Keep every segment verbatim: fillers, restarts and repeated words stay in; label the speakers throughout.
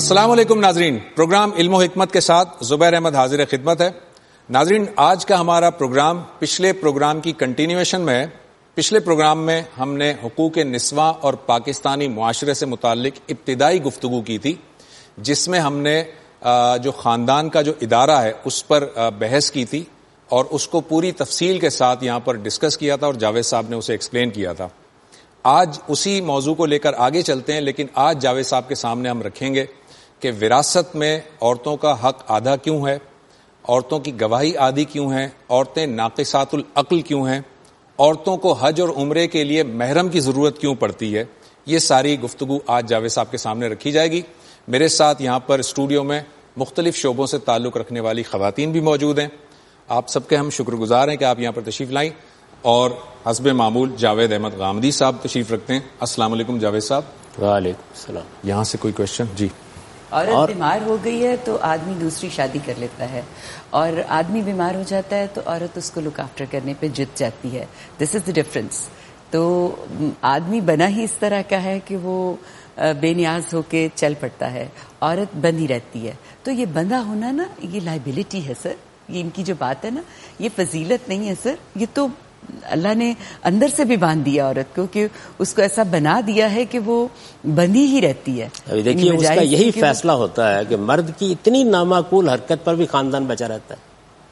Speaker 1: السلام علیکم ناظرین، پروگرام علم و حکمت کے ساتھ زبیر احمد حاضر خدمت ہے۔ ناظرین، آج کا ہمارا پروگرام پچھلے پروگرام کی کنٹینیویشن میں ہے۔ پچھلے پروگرام میں ہم نے حقوق نسواں اور پاکستانی معاشرے سے متعلق ابتدائی گفتگو کی تھی، جس میں ہم نے جو خاندان کا جو ادارہ ہے اس پر بحث کی تھی اور اس کو پوری تفصیل کے ساتھ یہاں پر ڈسکس کیا تھا اور جاوید صاحب نے اسے ایکسپلین کیا تھا۔ آج اسی موضوع کو لے کر آگے چلتے ہیں، لیکن آج جاوید صاحب کے سامنے ہم رکھیں گے کہ وراثت میں عورتوں کا حق آدھا کیوں ہے، عورتوں کی گواہی آدھی کیوں ہے، عورتیں ناقصات العقل کیوں ہیں، عورتوں کو حج اور عمرے کے لیے محرم کی ضرورت کیوں پڑتی ہے۔ یہ ساری گفتگو آج جاوید صاحب کے سامنے رکھی جائے گی۔ میرے ساتھ یہاں پر اسٹوڈیو میں مختلف شعبوں سے تعلق رکھنے والی خواتین بھی موجود ہیں۔ آپ سب کے ہم شکر گزار ہیں کہ آپ یہاں پر تشریف لائیں، اور حسب معمول جاوید احمد غامدی صاحب تشریف رکھتے ہیں۔ السلام علیکم جاوید صاحب۔
Speaker 2: وعلیکم السلام۔
Speaker 1: یہاں سے کوئی کوشچن؟ جی۔
Speaker 3: عورت بیمار ہو گئی ہے تو آدمی دوسری شادی کر لیتا ہے، اور آدمی بیمار ہو جاتا ہے تو عورت اس کو لک آفٹر کرنے پہ جت جاتی ہے۔ This is the difference. تو آدمی بنا ہی اس طرح کا ہے کہ وہ بے نیاز ہو کے چل پڑتا ہے، عورت بندھی رہتی ہے۔ تو یہ بندھا ہونا نا، یہ لائبلٹی ہے سر، یہ ان کی جو بات ہے نا، یہ فضیلت نہیں ہے سر، یہ تو اللہ نے اندر سے بھی باندھ دیا عورت کو، کہ اس کو ایسا بنا دیا ہے کہ وہ بندھی ہی رہتی ہے۔
Speaker 2: ابھی دیکھیے اس کا یہی فیصلہ ہوتا ہے کہ مرد کی اتنی نامعقول حرکت پر بھی خاندان بچا رہتا ہے۔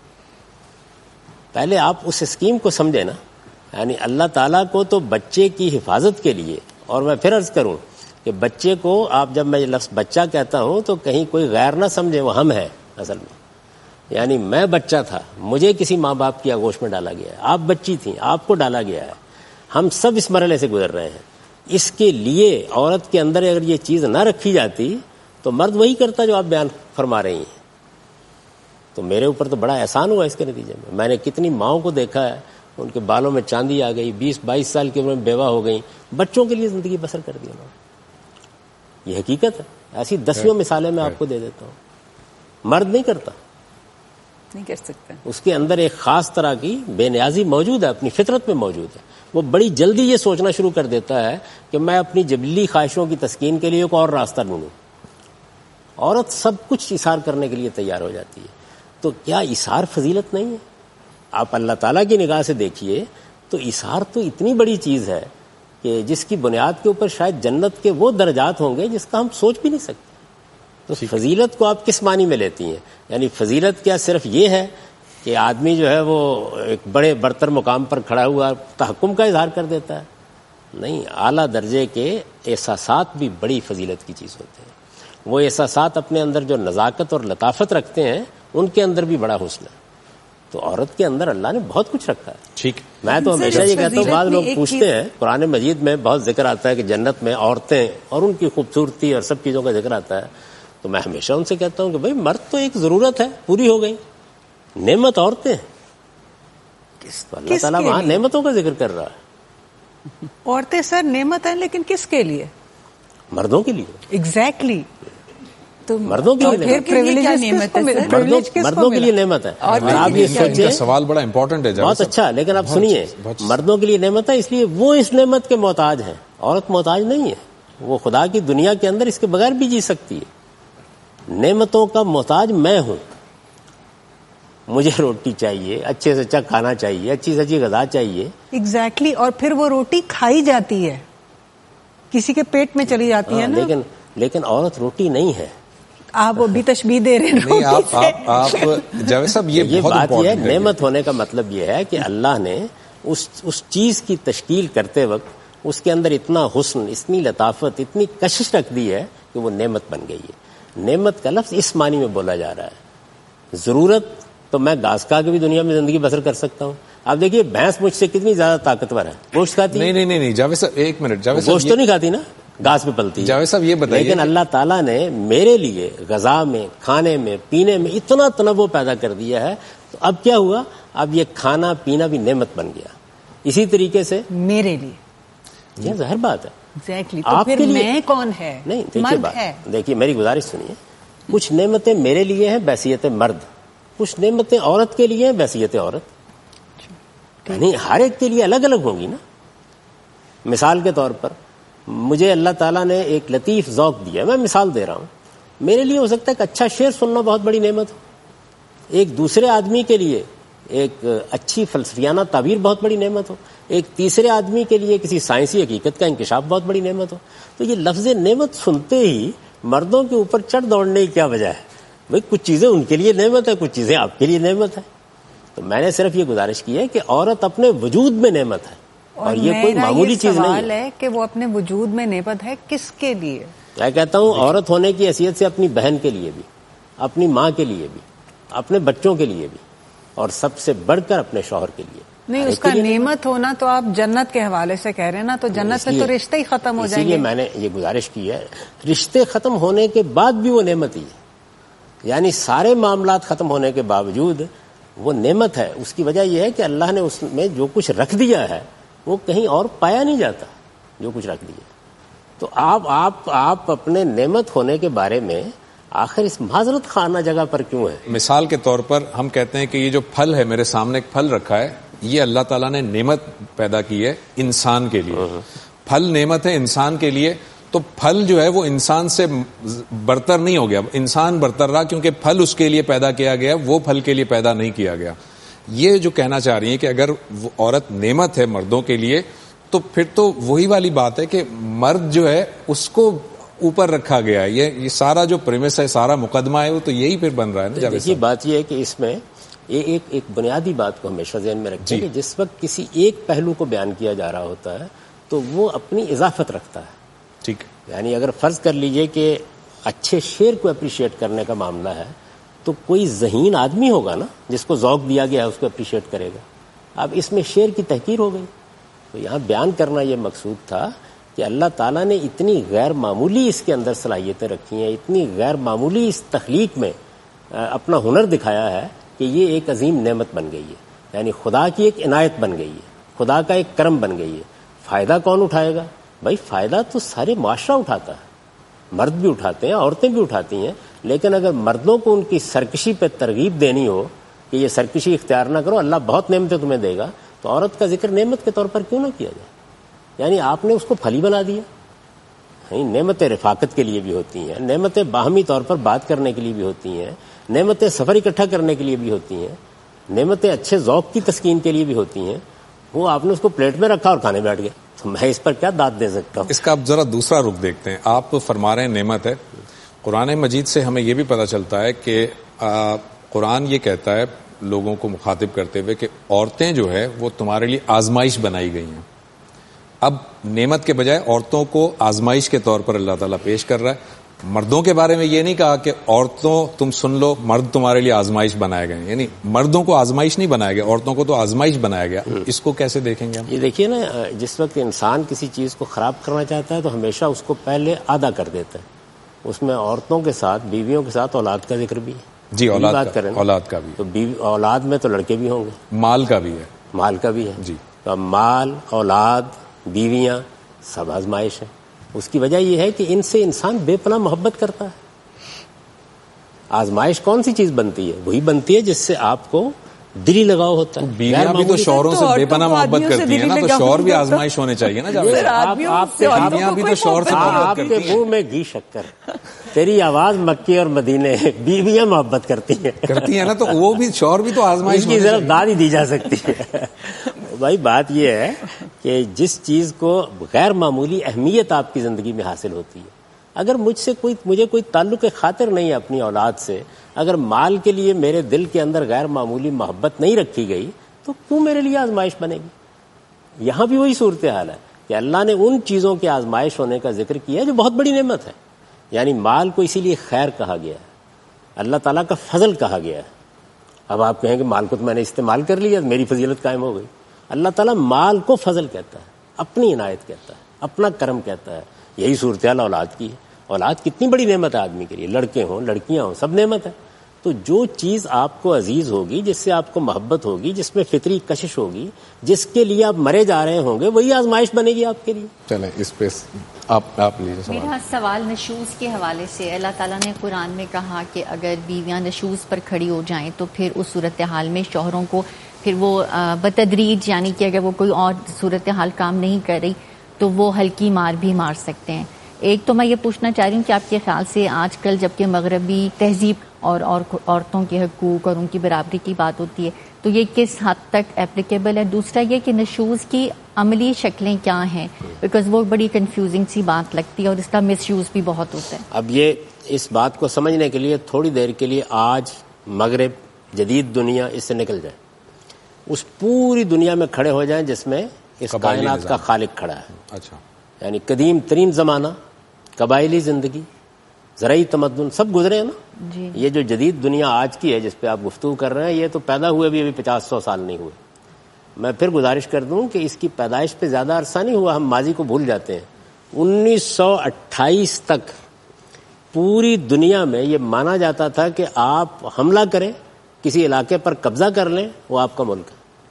Speaker 2: پہلے آپ اس اسکیم کو سمجھے نا، یعنی اللہ تعالیٰ کو تو بچے کی حفاظت کے لیے، اور میں پھر عرض کروں کہ بچے کو آپ جب میں لفظ بچہ کہتا ہوں تو کہیں کوئی غیر نہ سمجھے، وہ ہم ہے اصل میں، یعنی میں بچہ تھا، مجھے کسی ماں باپ کی آغوش میں ڈالا گیا ہے، آپ بچی تھیں، آپ کو ڈالا گیا ہے، ہم سب اس مرحلے سے گزر رہے ہیں۔ اس کے لیے عورت کے اندر اگر یہ چیز نہ رکھی جاتی تو مرد وہی کرتا جو آپ بیان فرما رہی ہیں۔ تو میرے اوپر تو بڑا احسان ہوا اس کے نتیجے میں۔ میں نے کتنی ماؤں کو دیکھا ہے، ان کے بالوں میں چاندی آ گئی، بیس بائیس سال کی عمر میں بیوہ ہو گئی، بچوں کے لیے زندگی بسر کر دی انہوں نے۔ یہ حقیقت ہے، ایسی دسیوں مثالیں میں آپ کو دے دیتا ہوں۔ مرد نہیں کرتا،
Speaker 3: نہیں کر سکتا، اس
Speaker 2: کے اندر ایک خاص طرح کی بے نیازی موجود ہے، اپنی فطرت میں موجود ہے۔ وہ بڑی جلدی یہ سوچنا شروع کر دیتا ہے کہ میں اپنی جبلی خواہشوں کی تسکین کے لیے ایک اور راستہ ڈھونڈوں۔ عورت سب کچھ اثار کرنے کے لیے تیار ہو جاتی ہے۔ تو کیا اثار فضیلت نہیں ہے؟ آپ اللہ تعالیٰ کی نگاہ سے دیکھیے تو اثار تو اتنی بڑی چیز ہے کہ جس کی بنیاد کے اوپر شاید جنت کے وہ درجات ہوں گے جس کا ہم سوچ بھی نہیں سکتے۔ تو فضیلت کو آپ کس معنی میں لیتی ہیں؟ یعنی فضیلت کیا صرف یہ ہے کہ آدمی جو ہے وہ ایک بڑے برتر مقام پر کھڑا ہوا تحکم کا اظہار کر دیتا ہے؟ نہیں، اعلیٰ درجے کے احساسات بھی بڑی فضیلت کی چیز ہوتے ہیں۔ وہ احساسات اپنے اندر جو نزاکت اور لطافت رکھتے ہیں، ان کے اندر بھی بڑا حسن ہے۔ تو عورت کے اندر اللہ نے بہت کچھ رکھا ہے۔
Speaker 1: ٹھیک،
Speaker 2: میں تو ہمیشہ یہ کہتا ہوں، بعض لوگ پوچھتے ہیں، قرآن مجید میں بہت ذکر آتا ہے کہ جنت میں عورتیں اور ان کی خوبصورتی اور سب چیزوں کا ذکر آتا ہے، تو میں ہمیشہ ان سے کہتا ہوں کہ بھئی مرد تو ایک ضرورت ہے، پوری ہو گئی، نعمت عورتیں ہیں۔ تو اللہ تعالیٰ وہاں نعمتوں کا ذکر کر رہا ہے۔
Speaker 4: عورتیں سر نعمت ہیں، لیکن کس کے لیے؟
Speaker 2: مردوں کے لیے۔
Speaker 4: ایگزیکٹلی۔ تو
Speaker 2: مردوں کے لیے مردوں کے لیے نعمت ہے۔ اور آپ یہ سوچیں،
Speaker 1: سوال بڑا امپورٹنٹ ہے،
Speaker 2: بہت اچھا، لیکن آپ سنیے، مردوں کے لیے نعمت ہے، اس لیے وہ اس نعمت کے محتاج ہیں، عورت محتاج نہیں ہے۔ وہ خدا کی دنیا کے اندر اس کے بغیر بھی جی سکتی ہے۔ نعمتوں کا محتاج میں ہوں، مجھے روٹی چاہیے، اچھے سے اچھا کھانا چاہیے، اچھی سے اچھی غذا چاہیے۔
Speaker 4: ایگزیکٹلی، اور پھر وہ روٹی کھائی جاتی ہے، کسی کے پیٹ میں چلی جاتی ہے نا۔
Speaker 2: لیکن لیکن عورت روٹی نہیں ہے۔
Speaker 4: آپ بھی تشبیہ دے رہے ہیں۔
Speaker 1: آپ آپ جاوید صاحب، یہ
Speaker 2: یہ بات یہ ہے، نعمت ہونے کا مطلب یہ ہے کہ اللہ نے اس اس چیز کی تشکیل کرتے وقت اس کے اندر اتنا حسن، اتنی لطافت، اتنی کشش رکھ دی ہے کہ وہ نعمت بن گئی ہے۔ نعمت کا لفظ اس معنی میں بولا جا رہا ہے۔ ضرورت تو میں گھاس کھا کے بھی دنیا میں زندگی بسر کر سکتا ہوں۔ آپ دیکھیے بھینس مجھ سے کتنی زیادہ طاقتور ہے، گوشت کھاتی؟
Speaker 1: نہیں نہیں نہیں جاوید صاحب ایک منٹ، جاوید صاحب
Speaker 2: گوشت تو نہیں کھاتی نا، گھاس پہ پلتی ہے۔
Speaker 1: جاوید صاحب یہ بتائیے،
Speaker 2: لیکن اللہ تعالیٰ نے میرے لیے غذا میں، کھانے میں، پینے میں اتنا تنوع پیدا کر دیا ہے، تو اب کیا ہوا؟ اب یہ کھانا پینا بھی نعمت بن گیا۔ اسی طریقے سے
Speaker 4: میرے لیے
Speaker 2: یہ ظاہر بات ہے،
Speaker 4: ایگزیکٹلی۔ تو پھر میں کون ہے؟
Speaker 2: نہیں، دیکھیے بات، دیکھیے میری گزارش سنیے، کچھ نعمتیں میرے لیے ہیں بحیثیت مرد، کچھ نعمتیں عورت کے لیے ہیں بحیثیت عورت، یعنی ہر ایک کے لیے الگ الگ ہوں گی نا۔ مثال کے طور پر مجھے اللہ تعالیٰ نے ایک لطیف ذوق دیا، میں مثال دے رہا ہوں، میرے لیے ہو سکتا ہے کہ اچھا شعر سننا بہت بڑی نعمت ہو، ایک دوسرے آدمی کے لیے ایک اچھی فلسفیانہ تعبیر بہت بڑی نعمت ہو، ایک تیسرے آدمی کے لیے کسی سائنسی حقیقت کا انکشاف بہت بڑی نعمت ہو. تو یہ لفظ نعمت سنتے ہی مردوں کے اوپر چڑھ دوڑنے کی کیا وجہ ہے؟ بھئی کچھ چیزیں ان کے لیے نعمت ہے، کچھ چیزیں آپ کے لیے نعمت ہے. تو میں نے صرف یہ گزارش کی ہے کہ عورت اپنے وجود میں نعمت ہے، اور, اور یہ کوئی معمولی چیز نہیں ہے.
Speaker 4: ہے کہ وہ اپنے وجود میں نعمت ہے کس کے لیے؟
Speaker 2: میں کہتا ہوں عورت ہونے کی حیثیت سے اپنی بہن کے لیے بھی، اپنی ماں کے لیے بھی، اپنے بچوں کے لیے بھی، اور سب سے بڑھ کر اپنے شوہر کے لیے.
Speaker 4: نہیں، اس کا نعمت ہونا تو آپ جنت کے حوالے سے کہہ رہے ہیں نا، تو جنت میں تو رشتے ہی ختم ہو جائیں گے.
Speaker 2: اسی لیے میں نے یہ گزارش کی ہے، رشتے ختم ہونے کے بعد بھی وہ نعمت ہی ہے، یعنی سارے معاملات ختم ہونے کے باوجود وہ نعمت ہے. اس کی وجہ یہ ہے کہ اللہ نے اس میں جو کچھ رکھ دیا ہے وہ کہیں اور پایا نہیں جاتا جو کچھ رکھ دیا. تو آپ آپ آپ اپنے نعمت ہونے کے بارے میں آخر اس معذرت خانہ جگہ پر کیوں ہے؟
Speaker 1: مثال کے طور پر ہم کہتے ہیں کہ یہ جو پھل ہے، میرے سامنے ایک پھل رکھا ہے، یہ اللہ تعالیٰ نے نعمت پیدا کی ہے انسان کے لیے. پھل نعمت ہے انسان کے لیے، تو پھل جو ہے وہ انسان سے برتر نہیں ہو گیا، انسان برتر رہا کیونکہ پھل اس کے لیے پیدا کیا گیا، وہ پھل کے لیے پیدا نہیں کیا گیا. یہ جو کہنا چاہ رہی ہیں کہ اگر وہ عورت نعمت ہے مردوں کے لیے، تو پھر تو وہی والی بات ہے کہ مرد جو ہے اس کو اوپر رکھا گیا ہے. یہ یہ سارا جو پریمس ہے، سارا مقدمہ ہے، وہ تو یہی پھر بن رہا ہے نا.
Speaker 2: دیکھیے بات یہ ہے کہ اس میں ایک ایک بنیادی بات کو ہمیشہ ذہن میں رکھیں کہ جس وقت کسی ایک پہلو کو بیان کیا جا رہا ہوتا ہے تو وہ اپنی اضافت رکھتا ہے.
Speaker 1: ٹھیک،
Speaker 2: یعنی اگر فرض کر لیجئے کہ اچھے شعر کو اپریشیٹ کرنے کا معاملہ ہے تو کوئی ذہین آدمی ہوگا نا جس کو ذوق دیا گیا ہے، اس کو اپریشیٹ کرے گا. اب اس میں شعر کی تحقیر ہو گئی. تو یہاں بیان کرنا یہ مقصود تھا کہ اللہ تعالیٰ نے اتنی غیر معمولی اس کے اندر صلاحیتیں رکھی ہیں، اتنی غیر معمولی اس تخلیق میں اپنا ہنر دکھایا ہے کہ یہ ایک عظیم نعمت بن گئی ہے. یعنی خدا کی ایک عنایت بن گئی ہے، خدا کا ایک کرم بن گئی ہے. فائدہ کون اٹھائے گا؟ بھائی فائدہ تو سارے معاشرہ اٹھاتا ہے، مرد بھی اٹھاتے ہیں، عورتیں بھی اٹھاتی ہیں. لیکن اگر مردوں کو ان کی سرکشی پہ ترغیب دینی ہو کہ یہ سرکشی اختیار نہ کرو، اللہ بہت نعمتیں تمہیں دے گا، تو عورت کا ذکر نعمت کے طور پر کیوں نہ کیا جائے؟ یعنی آپ نے اس کو پھلی بنا دیا. نعمتیں رفاقت کے لیے بھی ہوتی ہیں، نعمتیں باہمی طور پر بات کرنے کے لیے بھی ہوتی ہیں، نعمتیں سفر اکٹھا کرنے کے لیے بھی ہوتی ہیں، نعمتیں اچھے ذوق کی تسکین کے لیے بھی ہوتی ہیں. وہ آپ نے اس کو پلیٹ میں رکھا اور کھانے بیٹھ گئے، تو میں اس پر کیا داد دے سکتا ہوں؟
Speaker 1: اس کا اب ذرا دوسرا رخ دیکھتے ہیں. آپ فرما رہے ہیں نعمت ہے. قرآن مجید سے ہمیں یہ بھی پتہ چلتا ہے کہ آ, قرآن یہ کہتا ہے لوگوں کو مخاطب کرتے ہوئے کہ عورتیں جو ہے وہ تمہارے لیے آزمائش بنائی گئی ہیں. اب نعمت کے بجائے عورتوں کو آزمائش کے طور پر اللہ تعالیٰ پیش کر رہا ہے. مردوں کے بارے میں یہ نہیں کہا کہ عورتوں تم سن لو، مرد تمہارے لیے آزمائش بنائے گئے. یعنی مردوں کو آزمائش نہیں بنایا گیا، عورتوں کو تو آزمائش بنایا گیا. اس کو کیسے دیکھیں گے ہم؟
Speaker 2: یہ دیکھیے نا، جس وقت انسان کسی چیز کو خراب کرنا چاہتا ہے تو ہمیشہ اس کو پہلے آدھا کر دیتا ہے. اس میں عورتوں کے ساتھ، بیویوں کے ساتھ اولاد کا ذکر بھی ہے.
Speaker 1: جی، اولاد
Speaker 2: بات
Speaker 1: کا,
Speaker 2: کریں
Speaker 1: اولاد کا بھی.
Speaker 2: تو بیوی اولاد میں تو لڑکے بھی ہوں گے،
Speaker 1: مال کا بھی ہے،
Speaker 2: مال کا بھی ہے.
Speaker 1: جی،
Speaker 2: تو اب مال، اولاد، بیویاں سب آزمائش ہے. اس کی وجہ یہ ہے کہ ان سے انسان بے پناہ محبت کرتا ہے. آزمائش کون سی چیز بنتی ہے؟ وہی بنتی ہے جس سے آپ کو دلی لگاؤ ہوتا ہے.
Speaker 1: بیویاں بھی تو شوہروں سے بے پناہ محبت کرتی ہیں نا، تو شوہر بھی آزمائش ہونے چاہیے نا. بیویاں بھی تو شوہر سے محبت کرتی ہیں.
Speaker 2: آپ کے منہ میں گھی شکر، تیری آواز مکے اور مدینے، بیویاں محبت کرتی ہیں
Speaker 1: کرتی ہیں نا، تو وہ بھی شوہر بھی تو آزمائش
Speaker 2: کی ضرورت داد ہی دی جا سکتی ہے. بھائی بات یہ ہے کہ جس چیز کو غیر معمولی اہمیت آپ کی زندگی میں حاصل ہوتی ہے، اگر مجھ سے کوئی مجھے کوئی تعلق خاطر نہیں ہے اپنی اولاد سے، اگر مال کے لیے میرے دل کے اندر غیر معمولی محبت نہیں رکھی گئی، تو کیوں میرے لیے آزمائش بنے گی؟ یہاں بھی وہی صورتحال ہے کہ اللہ نے ان چیزوں کے آزمائش ہونے کا ذکر کیا ہے جو بہت بڑی نعمت ہے. یعنی مال کو اسی لیے خیر کہا گیا ہے، اللہ تعالیٰ کا فضل کہا گیا ہے. اب آپ کہیں کہ مال کو تو میں نے استعمال کر لیا، میری فضیلت قائم ہو گئی. اللہ تعالیٰ مال کو فضل کہتا ہے، اپنی عنایت کہتا ہے، اپنا کرم کہتا ہے. یہی صورتحال اولاد کی ہے. اولاد کتنی بڑی نعمت ہے آدمی کے لیے، لڑکے ہوں لڑکیاں ہوں سب نعمت ہے. تو جو چیز آپ کو عزیز ہوگی، جس سے آپ کو محبت ہوگی، جس میں فطری کشش ہوگی، جس کے لیے آپ مرے جا رہے ہوں گے، وہی آزمائش بنے گی آپ کے لیے.
Speaker 1: چلیں اس پہ آپ آپ لیجیے سوال.
Speaker 5: میرا سوال نشوز کے حوالے سے. اللہ تعالیٰ نے قرآن میں کہا کہ اگر بیویاں نشوز پر کھڑی ہو جائیں تو پھر اس صورتحال میں شوہروں کو پھر وہ بتدریج، یعنی کہ اگر وہ کوئی اور صورتحال کام نہیں کر رہی تو وہ ہلکی مار بھی مار سکتے ہیں. ایک تو میں یہ پوچھنا چاہ رہی ہوں کہ آپ کے خیال سے آج کل جبکہ مغربی تہذیب اور اور عورتوں کے حقوق اور ان کی برابری کی بات ہوتی ہے تو یہ کس حد تک اپلیکیبل ہے؟ دوسرا یہ کہ نشوز کی عملی شکلیں کیا ہیں، بیکاز وہ بڑی کنفیوزنگ سی بات لگتی ہے اور اس کا مس یوز بھی بہت ہوتا ہے.
Speaker 2: اب یہ اس بات کو سمجھنے کے لیے تھوڑی دیر کے لیے آج مغرب، جدید دنیا اس سے نکل جائے، اس پوری دنیا میں کھڑے ہو جائیں جس میں اس کائنات کا خالق کھڑا ہے.
Speaker 1: اچھا،
Speaker 2: یعنی قدیم ترین زمانہ، قبائلی زندگی، زرعی تمدن سب گزرے ہیں نا.
Speaker 5: جی.
Speaker 2: یہ جو جدید دنیا آج کی ہے جس پہ آپ گفتگو کر رہے ہیں، یہ تو پیدا ہوئے بھی ابھی پچاس سو سال نہیں ہوئے. میں پھر گزارش کر دوں کہ اس کی پیدائش پہ زیادہ عرصہ نہیں ہوا، ہم ماضی کو بھول جاتے ہیں. انیس سو اٹھائیس تک پوری دنیا میں یہ مانا جاتا تھا کہ آپ حملہ کریں، کسی علاقے پر قبضہ کر لیں، وہ آپ کا ملک ہے.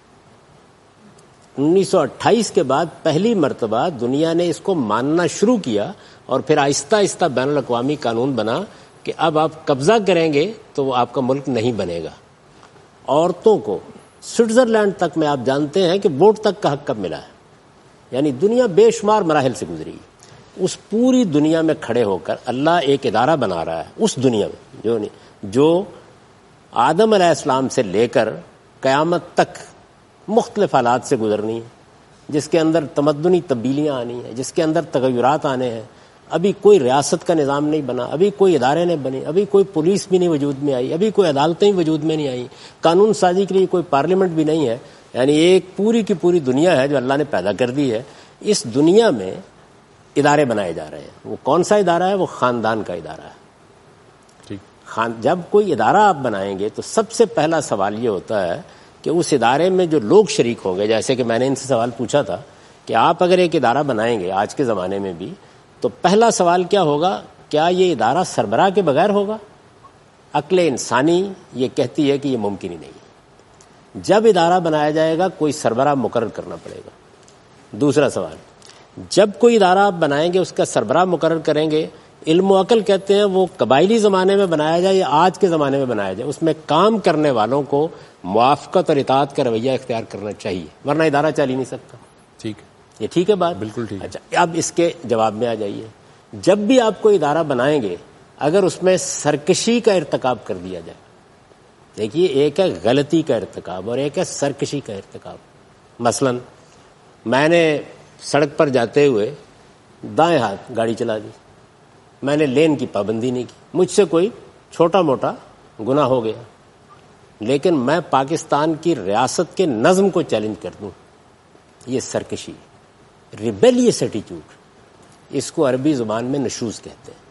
Speaker 2: انیس سو اٹھائیس کے بعد پہلی مرتبہ دنیا نے اس کو ماننا شروع کیا اور پھر آہستہ آہستہ بین الاقوامی قانون بنا کہ اب آپ قبضہ کریں گے تو وہ آپ کا ملک نہیں بنے گا. عورتوں کو سوئٹزرلینڈ تک میں آپ جانتے ہیں کہ ووٹ تک کا حق کب ملا ہے. یعنی دنیا بے شمار مراحل سے گزری. اس پوری دنیا میں کھڑے ہو کر اللہ ایک ادارہ بنا رہا ہے اس دنیا میں جو نہیں جو آدم علیہ السلام سے لے کر قیامت تک مختلف حالات سے گزرنی ہے، جس کے اندر تمدنی تبدیلیاں آنی ہیں، جس کے اندر تغیرات آنے ہیں. ابھی کوئی ریاست کا نظام نہیں بنا، ابھی کوئی ادارے نہیں بنے، ابھی کوئی پولیس بھی نہیں وجود میں آئی، ابھی کوئی عدالتیں وجود میں نہیں آئی، قانون سازی کے لیے کوئی پارلیمنٹ بھی نہیں ہے. یعنی ایک پوری کی پوری دنیا ہے جو اللہ نے پیدا کر دی ہے. اس دنیا میں ادارے بنائے جا رہے ہیں. وہ کون سا ادارہ ہے؟ وہ خاندان کا ادارہ ہے. خان جب کوئی ادارہ آپ بنائیں گے تو سب سے پہلا سوال یہ ہوتا ہے کہ اس ادارے میں جو لوگ شریک ہوں گے، جیسے کہ میں نے ان سے سوال پوچھا تھا کہ آپ اگر ایک ادارہ بنائیں گے آج کے زمانے میں بھی تو پہلا سوال کیا ہوگا؟ کیا یہ ادارہ سربراہ کے بغیر ہوگا؟ عقل انسانی یہ کہتی ہے کہ یہ ممکن ہی نہیں ہے. جب ادارہ بنایا جائے گا کوئی سربراہ مقرر کرنا پڑے گا. دوسرا سوال، جب کوئی ادارہ آپ بنائیں گے اس کا سربراہ مقرر کریں گے. علم و عقل کہتے ہیں وہ قبائلی زمانے میں بنایا جائے یا آج کے زمانے میں بنایا جائے، اس میں کام کرنے والوں کو موافقت اور اطاعت کا رویہ اختیار کرنا چاہیے، ورنہ ادارہ چل ہی نہیں سکتا.
Speaker 1: ٹھیک،
Speaker 2: یہ ٹھیک ہے بات؟
Speaker 1: بالکل ٹھیک.
Speaker 2: اچھا، اب اس کے جواب میں آ جائیے. جب بھی آپ کو ادارہ بنائیں گے اگر اس میں سرکشی کا ارتکاب کر دیا جائے، دیکھیے ایک ہے غلطی کا ارتکاب اور ایک ہے سرکشی کا ارتکاب. مثلا میں نے سڑک پر جاتے ہوئے دائیں ہاتھ گاڑی چلا دی، میں نے لین کی پابندی نہیں کی، مجھ سے کوئی چھوٹا موٹا گناہ ہو گیا، لیکن میں پاکستان کی ریاست کے نظم کو چیلنج کر دوں، یہ سرکشی، ریبیلیس ایٹیٹیوڈ، اس کو عربی زبان میں نشوز کہتے ہیں.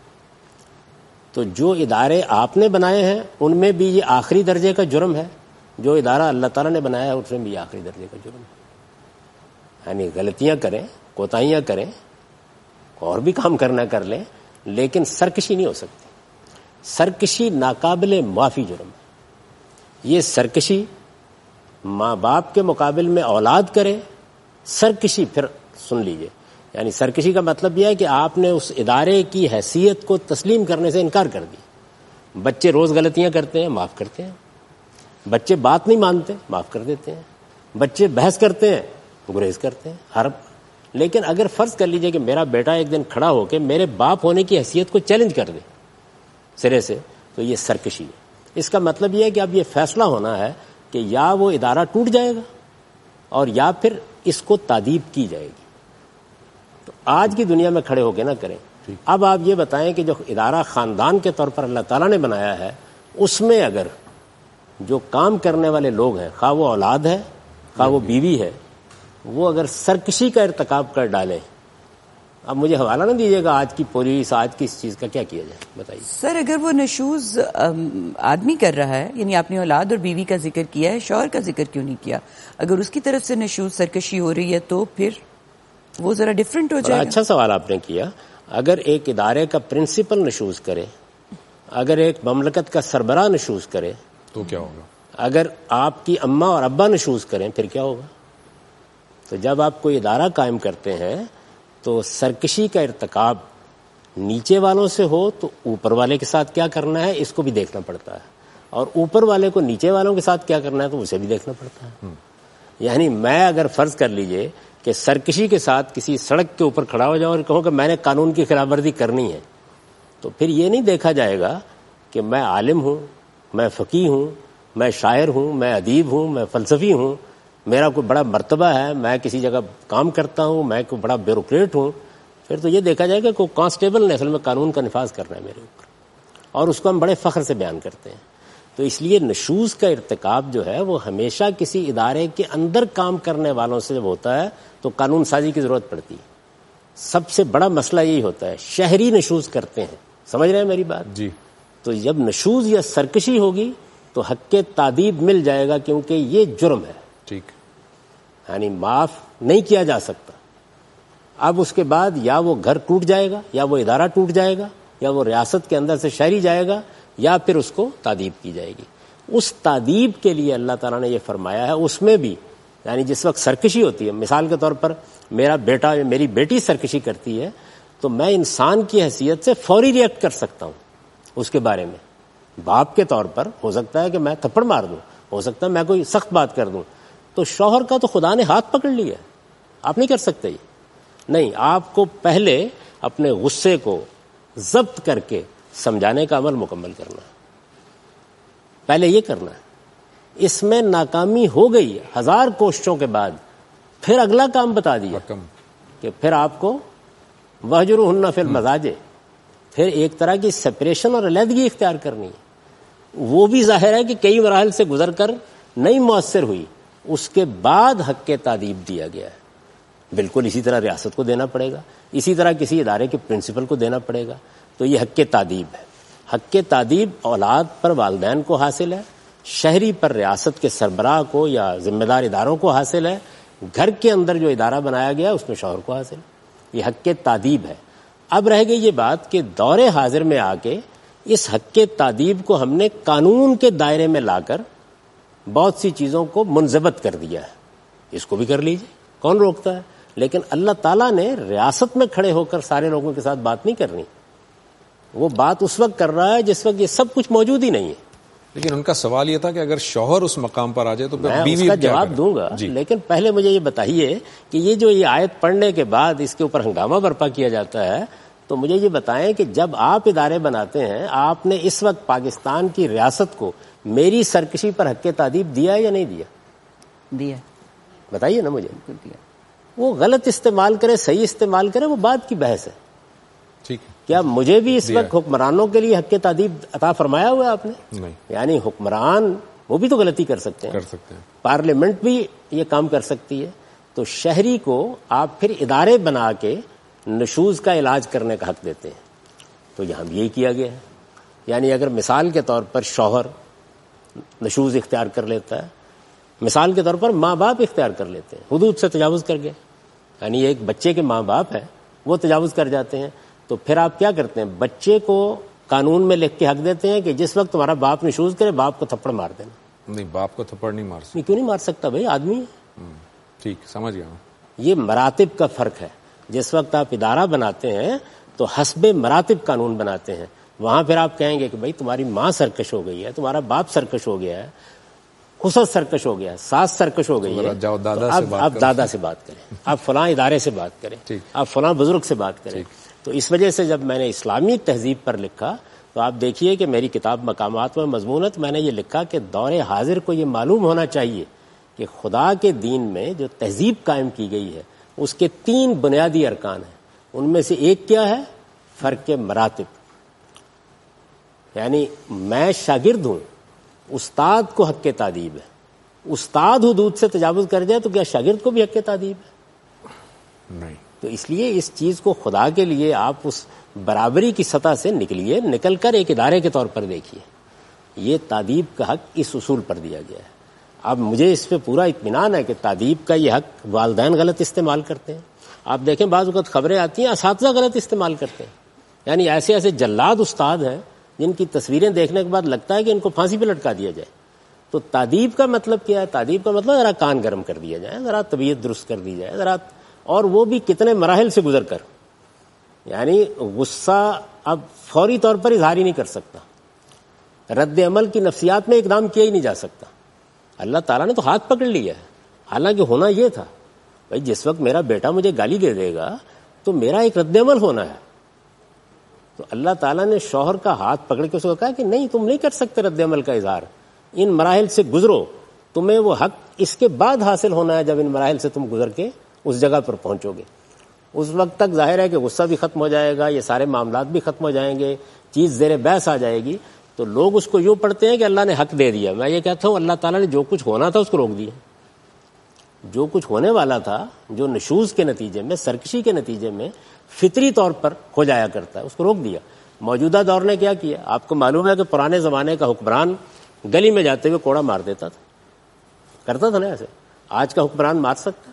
Speaker 2: تو جو ادارے آپ نے بنائے ہیں ان میں بھی یہ آخری درجے کا جرم ہے، جو ادارہ اللہ تعالیٰ نے بنایا ہے اس میں بھی یہ آخری درجے کا جرم ہے. یعنی غلطیاں کریں، کوتاہیاں کریں، اور بھی کام کرنا کر لیں، لیکن سرکشی نہیں ہو سکتی. سرکشی ناقابل معافی جرم ہے. یہ سرکشی ماں باپ کے مقابل میں اولاد کرے، سرکشی پھر سن لیجئے، یعنی سرکشی کا مطلب یہ ہے کہ آپ نے اس ادارے کی حیثیت کو تسلیم کرنے سے انکار کر دیا. بچے روز غلطیاں کرتے ہیں، معاف کرتے ہیں. بچے بات نہیں مانتے، معاف کر دیتے ہیں. بچے بحث کرتے ہیں، گریز کرتے ہیں. ہر لیکن اگر فرض کر لیجئے کہ میرا بیٹا ایک دن کھڑا ہو کے میرے باپ ہونے کی حیثیت کو چیلنج کر دے سرے سے، تو یہ سرکشی ہے. اس کا مطلب یہ ہے کہ اب یہ فیصلہ ہونا ہے کہ یا وہ ادارہ ٹوٹ جائے گا اور یا پھر اس کو تادیب کی جائے گی. تو آج کی دنیا میں کھڑے ہو کے نہ کریں. اب آپ یہ بتائیں کہ جو ادارہ خاندان کے طور پر اللہ تعالیٰ نے بنایا ہے اس میں اگر جو کام کرنے والے لوگ ہیں، خواہ وہ اولاد ہے خواہ وہ بیوی ہے، وہ اگر سرکشی کا ارتکاب کر ڈالیں، اب مجھے حوالہ نہ دیجیے گا آج کی پولیس، آج کی اس چیز کا کیا کیا جائے، بتائیے.
Speaker 3: سر اگر وہ نشوز آدمی کر رہا ہے، یعنی آپ نے اولاد اور بیوی کا ذکر کیا ہے، شوہر کا ذکر کیوں نہیں کیا؟ اگر اس کی طرف سے نشوز سرکشی ہو رہی ہے تو پھر وہ ذرا ڈفرینٹ ہو جائے گا.
Speaker 2: اچھا سوال آپ نے کیا. اگر ایک ادارے کا پرنسپل نشوز کرے، اگر ایک مملکت کا سربراہ نشوز کرے
Speaker 1: تو کیا ہوگا؟
Speaker 2: اگر آپ کی اماں اور ابا نشوز کریں پھر کیا ہوگا؟ تو جب آپ کوئی ادارہ قائم کرتے ہیں تو سرکشی کا ارتکاب نیچے والوں سے ہو تو اوپر والے کے ساتھ کیا کرنا ہے اس کو بھی دیکھنا پڑتا ہے، اور اوپر والے کو نیچے والوں کے ساتھ کیا کرنا ہے تو اسے بھی دیکھنا پڑتا ہے. یعنی میں اگر فرض کر لیجئے کہ سرکشی کے ساتھ کسی سڑک کے اوپر کھڑا ہو جاؤ اور کہو کہ میں نے قانون کی خلاف ورزی کرنی ہے، تو پھر یہ نہیں دیکھا جائے گا کہ میں عالم ہوں، میں فقیہ ہوں، میں شاعر ہوں، میں ادیب ہوں، میں فلسفی ہوں، میرا کوئی بڑا مرتبہ ہے، میں کسی جگہ کام کرتا ہوں، میں کوئی بڑا بیوروکریٹ ہوں. پھر تو یہ دیکھا جائے گا کہ کانسٹیبل نے اصل میں قانون کا نفاذ کرنا ہے میرے اوپر، اور اس کو ہم بڑے فخر سے بیان کرتے ہیں. تو اس لیے نشوز کا ارتکاب جو ہے وہ ہمیشہ کسی ادارے کے اندر کام کرنے والوں سے جب ہوتا ہے تو قانون سازی کی ضرورت پڑتی ہے. سب سے بڑا مسئلہ یہی ہوتا ہے، شہری نشوز کرتے ہیں، سمجھ رہے ہیں میری بات؟
Speaker 1: جی.
Speaker 2: تو جب نشوز یا سرکشی ہوگی تو حق کے تادیب مل جائے گا، کیونکہ یہ جرم ہے،
Speaker 1: ٹھیک،
Speaker 2: یعنی معاف نہیں کیا جا سکتا. اب اس کے بعد یا وہ گھر ٹوٹ جائے گا، یا وہ ادارہ ٹوٹ جائے گا، یا وہ ریاست کے اندر سے شہری جائے گا، یا پھر اس کو تادیب کی جائے گی. اس تادیب کے لیے اللہ تعالیٰ نے یہ فرمایا ہے، اس میں بھی یعنی جس وقت سرکشی ہوتی ہے، مثال کے طور پر میرا بیٹا یا میری بیٹی سرکشی کرتی ہے تو میں انسان کی حیثیت سے فوری ریئیکٹ کر سکتا ہوں اس کے بارے میں. باپ کے طور پر ہو سکتا ہے کہ میں تھپڑ مار دوں، ہو سکتا ہے میں کوئی سخت بات کر دوں. تو شوہر کا تو خدا نے ہاتھ پکڑ لیا ہے، آپ نہیں کر سکتے یہ. نہیں، آپ کو پہلے اپنے غصے کو ضبط کر کے سمجھانے کا عمل مکمل کرنا ہے، پہلے یہ کرنا ہے. اس میں ناکامی ہو گئی ہزار کوششوں کے بعد، پھر اگلا کام بتا دیا کہ پھر آپ کو وہجرہن فی المضاجع، پھر ایک طرح کی سپریشن اور علیحدگی اختیار کرنی ہے. وہ بھی ظاہر ہے کہ کئی مراحل سے گزر کر نہیں مؤثر ہوئی، اس کے بعد حق کے تادیب دیا گیا ہے. بالکل اسی طرح ریاست کو دینا پڑے گا، اسی طرح کسی ادارے کے پرنسپل کو دینا پڑے گا. تو یہ حق کے تادیب ہے. حق کے تادیب اولاد پر والدین کو حاصل ہے، شہری پر ریاست کے سربراہ کو یا ذمہ دار اداروں کو حاصل ہے، گھر کے اندر جو ادارہ بنایا گیا اس میں شوہر کو حاصل ہے. یہ حق کے تادیب ہے. اب رہ گئی یہ بات کہ دور حاضر میں آ کے اس حق کے تادیب کو ہم نے قانون کے دائرے میں لا کر بہت سی چیزوں کو منضبط کر دیا ہے. اس کو بھی کر لیجیے، کون روکتا ہے. لیکن اللہ تعالیٰ نے ریاست میں کھڑے ہو کر سارے لوگوں کے ساتھ بات نہیں کرنی. وہ بات اس وقت کر رہا ہے جس وقت یہ سب کچھ موجود ہی نہیں ہے.
Speaker 1: لیکن ان کا سوال یہ تھا کہ اگر شوہر اس مقام پر آ جائے تو
Speaker 2: میں اس کا جواب دوں گا. جی. لیکن پہلے مجھے یہ بتائیے کہ یہ جو یہ آیت پڑھنے کے بعد اس کے اوپر ہنگامہ برپا کیا جاتا ہے، تو مجھے یہ بتائیں کہ جب آپ ادارے بناتے ہیں، آپ نے اس وقت پاکستان کی ریاست کو میری سرکشی پر حق تادیب دیا یا نہیں دیا؟
Speaker 3: دیا.
Speaker 2: بتائیے نا مجھے.
Speaker 3: دیا.
Speaker 2: وہ غلط استعمال کرے صحیح استعمال کرے وہ بات کی بحث ہے.
Speaker 1: ٹھیک ہے.
Speaker 2: کیا مجھے بھی اس وقت حکمرانوں کے لیے حق تادیب عطا فرمایا ہوا ہے آپ نے؟
Speaker 1: نہیں.
Speaker 2: یعنی حکمران وہ بھی تو غلطی کر سکتے ہیں،
Speaker 1: کر سکتے ہیں،
Speaker 2: پارلیمنٹ بھی یہ کام کر سکتی ہے. تو شہری کو آپ پھر ادارے بنا کے نشوز کا علاج کرنے کا حق دیتے ہیں. تو یہاں بھی یہی کیا گیا ہے. یعنی اگر مثال کے طور پر شوہر نشوز اختیار کر لیتا ہے، مثال کے طور پر ماں باپ اختیار کر لیتے ہیں، حدود سے تجاوز کر گئے، یعنی ایک بچے کے ماں باپ ہیں وہ تجاوز کر جاتے ہیں، تو پھر آپ کیا کرتے ہیں؟ بچے کو قانون میں لکھ کے حق دیتے ہیں کہ جس وقت تمہارا باپ نشوز کرے باپ کو تھپڑ مار دینا.
Speaker 1: نہیں، باپ کو تھپڑ نہیں مار سکتا.
Speaker 2: کیوں نہیں مار سکتا بھائی؟ آدمی ہے.
Speaker 1: ٹھیک، سمجھ گیا.
Speaker 2: یہ مراتب کا فرق ہے. جس وقت آپ ادارہ بناتے ہیں تو حسب مراتب قانون بناتے ہیں. وہاں پھر آپ کہیں گے کہ بھائی تمہاری ماں سرکش ہو گئی ہے، تمہارا باپ سرکش ہو گیا ہے، خصوص سرکش ہو گیا ہے، ساس سرکش ہو گئی ہے،
Speaker 1: جاؤ دادا سے بات
Speaker 2: آپ دادا سے بات کریں، آپ فلاں ادارے سے بات کریں، آپ فلاں بزرگ سے بات کریں. تو اس وجہ سے جب میں نے اسلامی تہذیب پر لکھا تو آپ دیکھیے کہ میری کتاب مقامات میں مضمونت میں نے یہ لکھا کہ دور حاضر کو یہ معلوم ہونا چاہیے کہ خدا کے دین میں جو تہذیب قائم کی گئی ہے اس کے تین بنیادی ارکان ہیں. ان میں سے ایک کیا ہے؟ فرق مراتب. یعنی میں شاگرد ہوں، استاد کو حق تادیب ہے. استاد حدود سے تجاوز کر جائے تو کیا شاگرد کو بھی حق تادیب ہے؟
Speaker 1: نہیں.
Speaker 2: تو اس لیے اس چیز کو خدا کے لیے آپ اس برابری کی سطح سے نکلیے، نکل کر ایک ادارے کے طور پر دیکھیے. یہ تادیب کا حق اس اصول پر دیا گیا ہے. اب مجھے اس پہ پورا اطمینان ہے کہ تادیب کا یہ حق والدین غلط استعمال کرتے ہیں. آپ دیکھیں بعض اوقات خبریں آتی ہیں اساتذہ غلط استعمال کرتے ہیں. یعنی ایسے ایسے جلاد استاد ہیں جن کی تصویریں دیکھنے کے بعد لگتا ہے کہ ان کو پھانسی پہ لٹکا دیا جائے. تو تادیب کا مطلب کیا ہے؟ تادیب کا مطلب ذرا کان گرم کر دیا جائے، ذرا طبیعت درست کر دی جائے، ذرا، اور وہ بھی کتنے مراحل سے گزر کر. یعنی غصہ اب فوری طور پر اظہار ہی نہیں کر سکتا، رد عمل کی نفسیات میں اقدام کیا ہی نہیں جا سکتا. اللہ تعالیٰ نے تو ہاتھ پکڑ لیا ہے، حالانکہ ہونا یہ تھا. بھائی جس وقت میرا بیٹا مجھے گالی دے دے گا تو میرا ایک رد عمل ہونا ہے. تو اللہ تعالیٰ نے شوہر کا ہاتھ پکڑ کے اس کو کہا کہ نہیں تم نہیں کر سکتے رد عمل کا اظہار, ان مراحل سے گزرو, تمہیں وہ حق اس کے بعد حاصل ہونا ہے جب ان مراحل سے تم گزر کے اس جگہ پر پہنچو گے. اس وقت تک ظاہر ہے کہ غصہ بھی ختم ہو جائے گا, یہ سارے معاملات بھی ختم ہو جائیں گے, چیز زیر بحث آ جائے گی. تو لوگ اس کو یوں پڑھتے ہیں کہ اللہ نے حق دے دیا. میں یہ کہتا ہوں اللہ تعالیٰ نے جو کچھ ہونا تھا اس کو روک دیا. جو کچھ ہونے والا تھا, جو نشوز کے نتیجے میں, سرکشی کے نتیجے میں فطری طور پر ہو جایا کرتا ہے, اس کو روک دیا. موجودہ دور نے کیا کیا؟ آپ کو معلوم ہے کہ پرانے زمانے کا حکمران گلی میں جاتے ہوئے کوڑا مار دیتا تھا, کرتا تھا نا ایسے. آج کا حکمران مار سکتا؟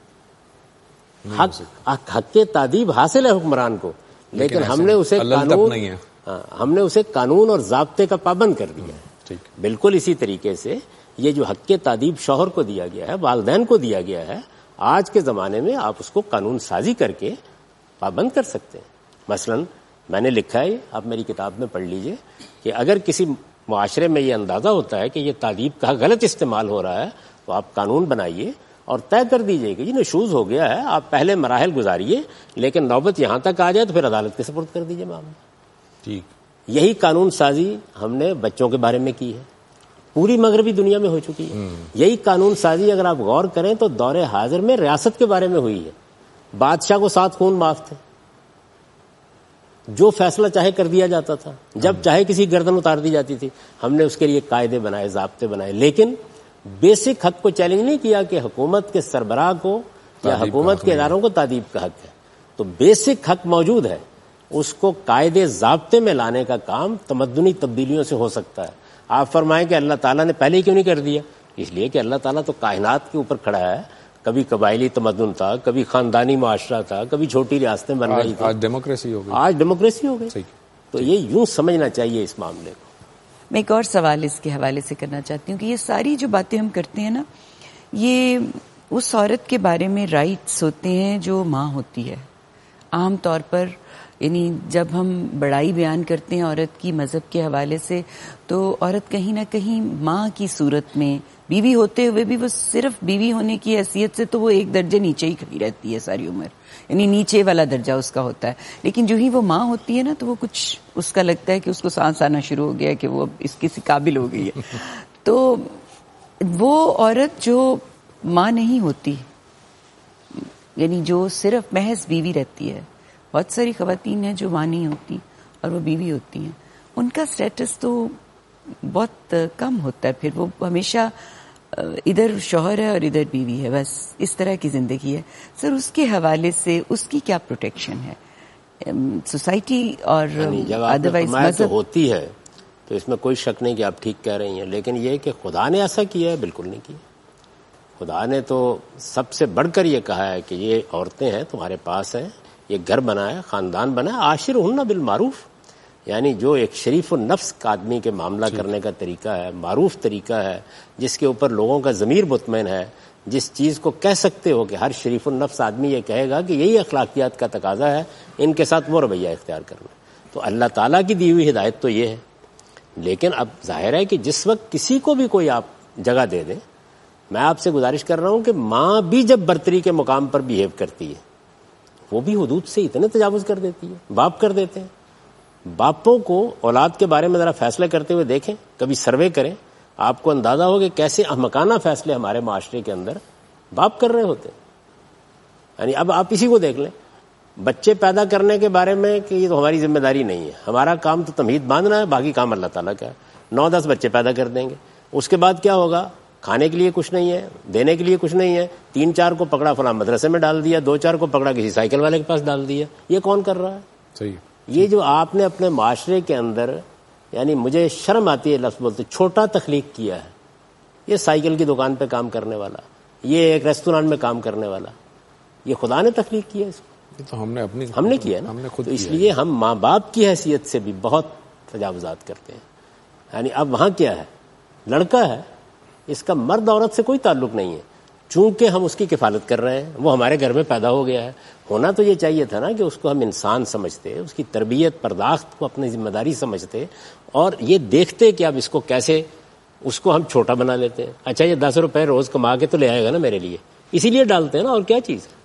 Speaker 2: حق حق کے تادیب حاصل ہے حکمران کو, لیکن ہم نے اسے قانون ہاں ہم نے اسے قانون اور ضابطے کا پابند کر دیا ہے. بالکل اسی طریقے سے یہ جو حق کے تادیب شوہر کو دیا گیا ہے, والدین کو دیا گیا ہے, آج کے زمانے میں آپ اس کو قانون سازی کر کے پابند کر سکتے ہیں. مثلاً میں نے لکھا ہے, آپ میری کتاب میں پڑھ لیجئے, کہ اگر کسی معاشرے میں یہ اندازہ ہوتا ہے کہ یہ تادیب کا غلط استعمال ہو رہا ہے تو آپ قانون بنائیے اور طے کر دیجئے کہ جی نشوز ہو گیا ہے, آپ پہلے مراحل گزاریے, لیکن نوبت یہاں تک آ جائے تو پھر عدالت کے سپرد کر دیجئے معاملہ.
Speaker 1: ٹھیک.
Speaker 2: یہی قانون سازی ہم نے بچوں کے بارے میں کی ہے, پوری مغربی دنیا میں ہو چکی ہے. یہی قانون سازی اگر آپ غور کریں تو دور حاضر میں ریاست کے بارے میں ہوئی ہے. بادشاہ کو سات خون معاف تھے, جو فیصلہ چاہے کر دیا جاتا تھا, جب چاہے کسی گردن اتار دی جاتی تھی. ہم نے اس کے لیے قاعدے بنائے, ضابطے بنائے, لیکن بیسک حق کو چیلنج نہیں کیا کہ حکومت کے سربراہ کو یا حکومت کے اداروں کو تادیب کا حق ہے. تو بیسک حق موجود ہے, اس کو قاعدے ضابطے میں لانے کا کام تمدنی تبدیلیوں سے ہو سکتا ہے. آپ فرمائیں کہ اللہ تعالیٰ نے پہلے کیوں نہیں کر دیا؟ اس لیے کہ اللہ تعالیٰ تو کائنات کے اوپر کھڑا ہے. کبھی قبائلی تمدن تھا, کبھی خاندانی معاشرہ تھا, کبھی چھوٹی ریاستیں بن رہی تھیں,
Speaker 1: آج ڈیموکریسی ہو گئی.
Speaker 2: آج ڈیموکریسی ہو گئی. تو یہ یوں سمجھنا چاہیے اس معاملے کو.
Speaker 3: میں ایک اور سوال اس کے حوالے سے کرنا چاہتی ہوں کہ یہ ساری جو باتیں ہم کرتے ہیں نا, یہ اس عورت کے بارے میں رائٹس ہوتے ہیں جو ماں ہوتی ہے. عام طور پر یعنی جب ہم بڑائی بیان کرتے ہیں عورت کی مذہب کے حوالے سے, تو عورت کہیں نہ کہیں ماں کی صورت میں, بیوی ہوتے ہوئے بھی وہ صرف بیوی ہونے کی حیثیت سے تو وہ ایک درجے نیچے ہی کھڑی رہتی ہے ساری عمر, یعنی نیچے والا درجہ اس کا ہوتا ہے. لیکن جو ہی وہ ماں ہوتی ہے نا تو وہ کچھ اس کا لگتا ہے کہ اس کو سانس آنا شروع ہو گیا کہ وہ اب اس کسی قابل ہو گئی ہے. تو وہ عورت جو ماں نہیں ہوتی, یعنی جو صرف محض بیوی رہتی ہے, بہت ساری خواتین ہیں جو ماں نہیں ہوتی اور وہ بیوی ہوتی ہیں, ان کا سٹیٹس تو بہت کم ہوتا ہے. پھر وہ ہمیشہ ادھر شوہر ہے اور ادھر بیوی ہے, بس اس طرح کی زندگی ہے. سر اس کے حوالے سے اس کی کیا پروٹیکشن ہے سوسائٹی اور ادروائز
Speaker 2: مذہب ہوتی ہے؟ تو اس میں کوئی شک نہیں کہ آپ ٹھیک کہہ رہی ہیں, لیکن یہ کہ خدا نے ایسا کیا ہے, بالکل نہیں کیا. خدا نے تو سب سے بڑھ کر یہ کہا ہے کہ یہ عورتیں ہیں تمہارے پاس ہیں, یہ گھر بنا ہے, خاندان بنا ہے, عاشرہن بالمعروف, یعنی جو ایک شریف النفس کا آدمی کے معاملہ کرنے کا طریقہ ہے, معروف طریقہ ہے, جس کے اوپر لوگوں کا ضمیر مطمئن ہے, جس چیز کو کہہ سکتے ہو کہ ہر شریف النفس آدمی یہ کہے گا کہ یہی اخلاقیات کا تقاضا ہے, ان کے ساتھ وہ رویہ اختیار کرنا. تو اللہ تعالیٰ کی دی ہوئی ہدایت تو یہ ہے. لیکن اب ظاہر ہے کہ جس وقت کسی کو بھی کوئی آپ جگہ دے دیں, میں آپ سے گزارش کر رہا ہوں کہ ماں بھی جب برتری کے مقام پر بیہیو کرتی ہے, وہ بھی حدود سے اتنے تجاوز کر دیتی ہے, باپ کر دیتے ہیں. باپوں کو اولاد کے بارے میں ذرا فیصلے کرتے ہوئے دیکھیں, کبھی سروے کریں, آپ کو اندازہ ہو کہ کیسے احمقانہ فیصلے ہمارے معاشرے کے اندر باپ کر رہے ہوتے ہیں. یعنی اب آپ اسی کو دیکھ لیں, بچے پیدا کرنے کے بارے میں کہ یہ تو ہماری ذمہ داری نہیں ہے, ہمارا کام تو تمہید باندھنا ہے, باقی کام اللہ تعالیٰ کا ہے. نو دس بچے پیدا کر دیں گے, اس کے بعد کیا ہوگا؟ کھانے کے لیے کچھ نہیں ہے, دینے کے لیے کچھ نہیں ہے, تین چار کو پکڑا فلاں مدرسے میں ڈال دیا, دو چار کو پکڑا کسی سائیکل والے کے پاس ڈال دیا. یہ کون کر رہا ہے؟
Speaker 1: صحیح.
Speaker 2: یہ جو آپ نے اپنے معاشرے کے اندر, یعنی مجھے شرم آتی ہے لفظ بولتے, چھوٹا تخلیق کیا ہے. یہ سائیکل کی دکان پہ کام کرنے والا, یہ ایک ریستوران میں کام کرنے والا, یہ خدا نے تخلیق کیا اس کو.
Speaker 1: تو ہم نے اپنی
Speaker 2: ہم نے کیا نا, تو اس لیے ہم ماں باپ کی حیثیت سے بھی بہت تجاوزات کرتے ہیں. یعنی اب وہاں کیا ہے, لڑکا ہے, اس کا مرد عورت سے کوئی تعلق نہیں ہے, چونکہ ہم اس کی کفالت کر رہے ہیں, وہ ہمارے گھر میں پیدا ہو گیا ہے. ہونا تو یہ چاہیے تھا نا کہ اس کو ہم انسان سمجھتے, اس کی تربیت پرداخت کو اپنی ذمہ داری سمجھتے, اور یہ دیکھتے کہ اب اس کو کیسے, اس کو ہم چھوٹا بنا لیتے ہیں. اچھا یہ دس روپے روز کما کے تو لے آئے گا نا میرے لیے, اسی لیے ڈالتے ہیں نا، اور کیا چیز ہے.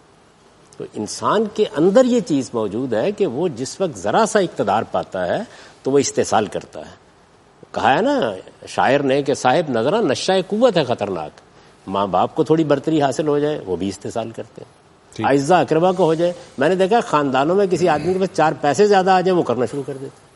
Speaker 2: تو انسان کے اندر یہ چیز موجود ہے کہ وہ جس وقت ذرا سا اقتدار پاتا ہے تو وہ استحصال کرتا ہے. کہا ہے نا شاعر نے کہ صاحب نظرہ نشہ قوت ہے خطرناک. ماں باپ کو تھوڑی برتری حاصل ہو جائے وہ بھی استحصال کرتے ہیں. اعزا اقربا کو ہو جائے، میں نے دیکھا خاندانوں میں کسی آدمی کے پاس چار پیسے زیادہ آ جائیں وہ کرنا شروع کر دیتے.